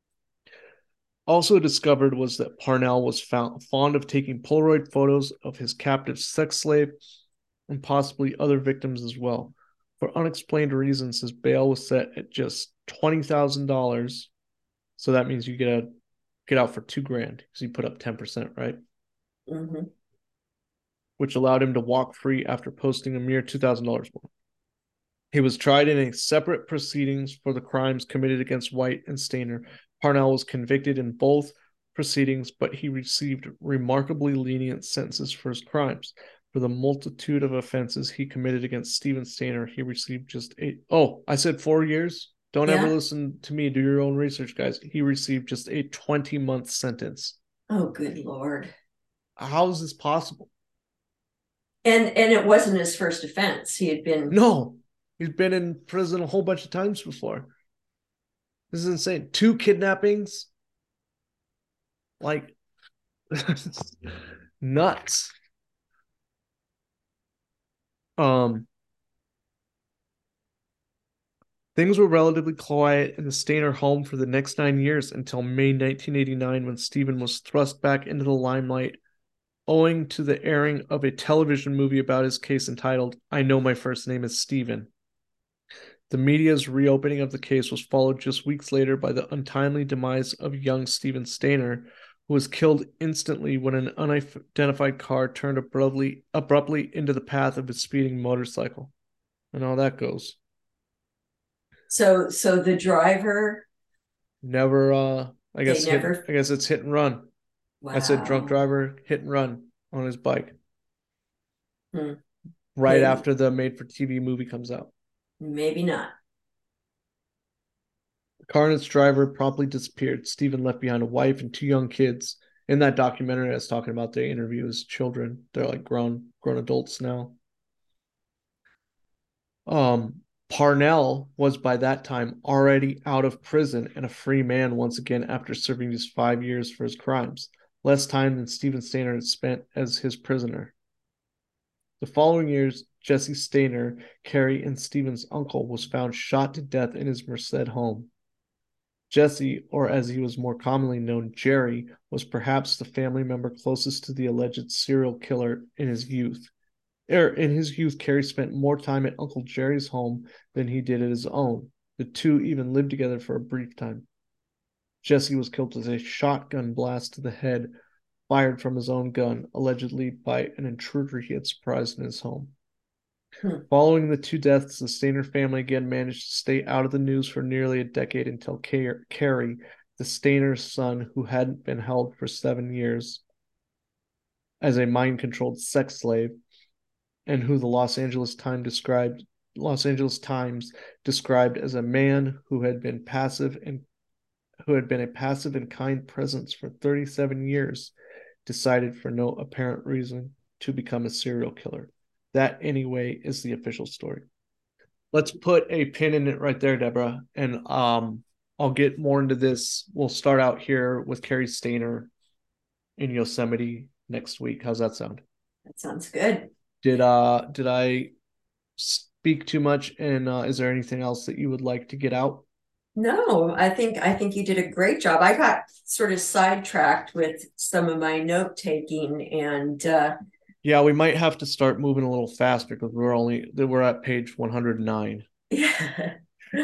Also discovered was that Parnell was found, fond of taking Polaroid photos of his captive sex slave and possibly other victims as well. For unexplained reasons, his bail was set at just twenty thousand dollars. So that means you get a get out for two grand because he put up ten percent, right? Mm-hmm. Which allowed him to walk free after posting a mere two thousand dollars bond. He was tried in a separate proceedings for the crimes committed against White and Stainer. Parnell was convicted in both proceedings, but he received remarkably lenient sentences for his crimes. For the multitude of offenses he committed against Stephen Stainer, he received just eight. Oh, I said four years? Don't ever Yeah. listen to me. Do your own research, guys. He received just a twenty-month sentence. Oh, good Lord. How is this possible? And and it wasn't his first offense. He had been No, he's been in prison a whole bunch of times before. This is insane. Two kidnappings. Like, nuts. Um, things were relatively quiet in the Stainer home for the next nine years until May nineteen eighty-nine, when Stephen was thrust back into the limelight owing to the airing of a television movie about his case entitled I Know My First Name is Stephen. The media's reopening of the case was followed just weeks later by the untimely demise of young Stephen Stainer, who was killed instantly when an unidentified car turned abruptly, abruptly into the path of a speeding motorcycle. And how that goes. so so the driver, Never, uh, I they guess hit. never I guess it's hit and run. I said drunk wow. driver hit and run on his bike Hmm. right Maybe after the made-for-T V movie comes out. maybe not. The car and its driver promptly disappeared. Stephen left behind a wife and two young kids. In that documentary I was talking about, they interview his children. They're like grown, grown adults now. Um, Parnell was by that time already out of prison and a free man once again after serving just five years for his crimes, less time than Stephen Stainer had spent as his prisoner. The following years, Jesse Stainer, Carrie and Stephen's uncle, was found shot to death in his Merced home. Jesse, or as he was more commonly known, Jerry, was perhaps the family member closest to the alleged serial killer in his youth. Er, in his youth, Carrie spent more time at Uncle Jerry's home than he did at his own. The two even lived together for a brief time. Jesse was killed with a shotgun blast to the head, fired from his own gun, allegedly by an intruder he had surprised in his home. Hmm. Following the two deaths, the Stainer family again managed to stay out of the news for nearly a decade until Carrie, the Stainer's son, who hadn't been held for seven years as a mind-controlled sex slave, and who the Los Angeles Times described Los Angeles Times described as a man who had been passive and who had been a passive and kind presence for thirty-seven years, decided for no apparent reason to become a serial killer. That, anyway, is the official story. Let's put a pin in it right there, Deborah, and um, I'll get more into this. We'll start out here with Carrie Stainer in Yosemite next week. How's that sound? That sounds good. Did uh did I speak too much? And uh, is there anything else that you would like to get out? No, I think I think you did a great job. I got sort of sidetracked with some of my note taking, and uh, Yeah, we might have to start moving a little faster because we're only we're at page one hundred nine. yeah,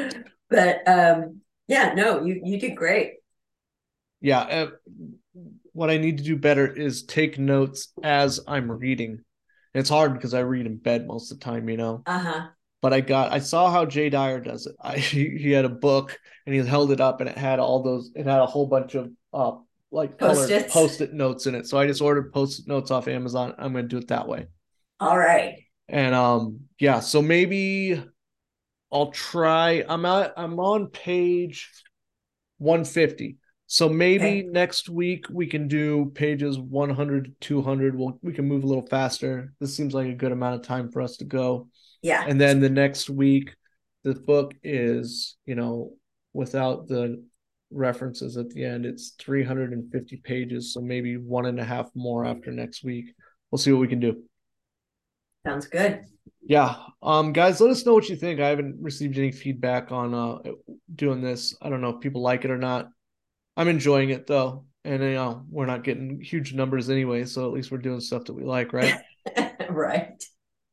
but um, yeah, no, you you did great. Yeah, uh, what I need to do better is take notes as I'm reading. And it's hard because I read in bed most of the time, you know. Uh huh. But I got I saw how Jay Dyer does it. I he, he had a book and he held it up and it had all those it had a whole bunch of uh like colored Post-its. post-it notes in it. So I just ordered post-it notes off Amazon. I'm gonna do it that way. All right. And um yeah, so maybe I'll try. I'm at I'm on page one fifty. So maybe Okay. next week we can do pages one hundred to two hundred. We'll, we can move a little faster. This seems like a good amount of time for us to go. Yeah. And then the next week, the book is, you know, without the references at the end, it's three hundred fifty pages. So maybe one and a half more after next week. We'll see what we can do. Sounds good. Yeah. Um, guys, let us know what you think. I haven't received any feedback on uh doing this. I don't know if people like it or not. I'm enjoying it though. And you know, we're not getting huge numbers anyway, so at least we're doing stuff that we like, right? Right.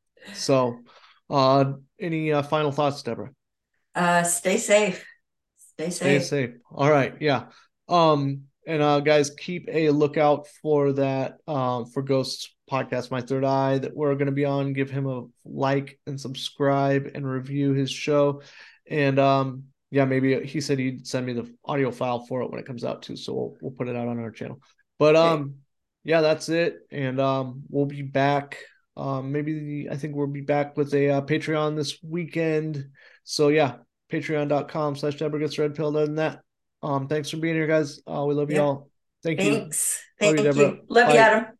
So uh any uh, final thoughts, Deborah? Uh, stay safe. Stay Stay safe. safe. All right, yeah. Um, And uh, guys, keep a lookout for that um, for Ghost's podcast, My Third Eye, that we're going to be on. Give him a like and subscribe and review his show. And um, yeah, maybe he said he'd send me the audio file for it when it comes out too. So we'll we'll put it out on our channel. But Okay. um, yeah, that's it. And um, we'll be back. Um, maybe I think we'll be back with a uh, Patreon this weekend. So yeah, patreon.com slash Deborah gets red pill. Other than that, um, thanks for being here, guys. Uh, we love you Yeah. all. Thank you. Thanks. Love you, Thank Deborah. you. Love you, Bye. Adam.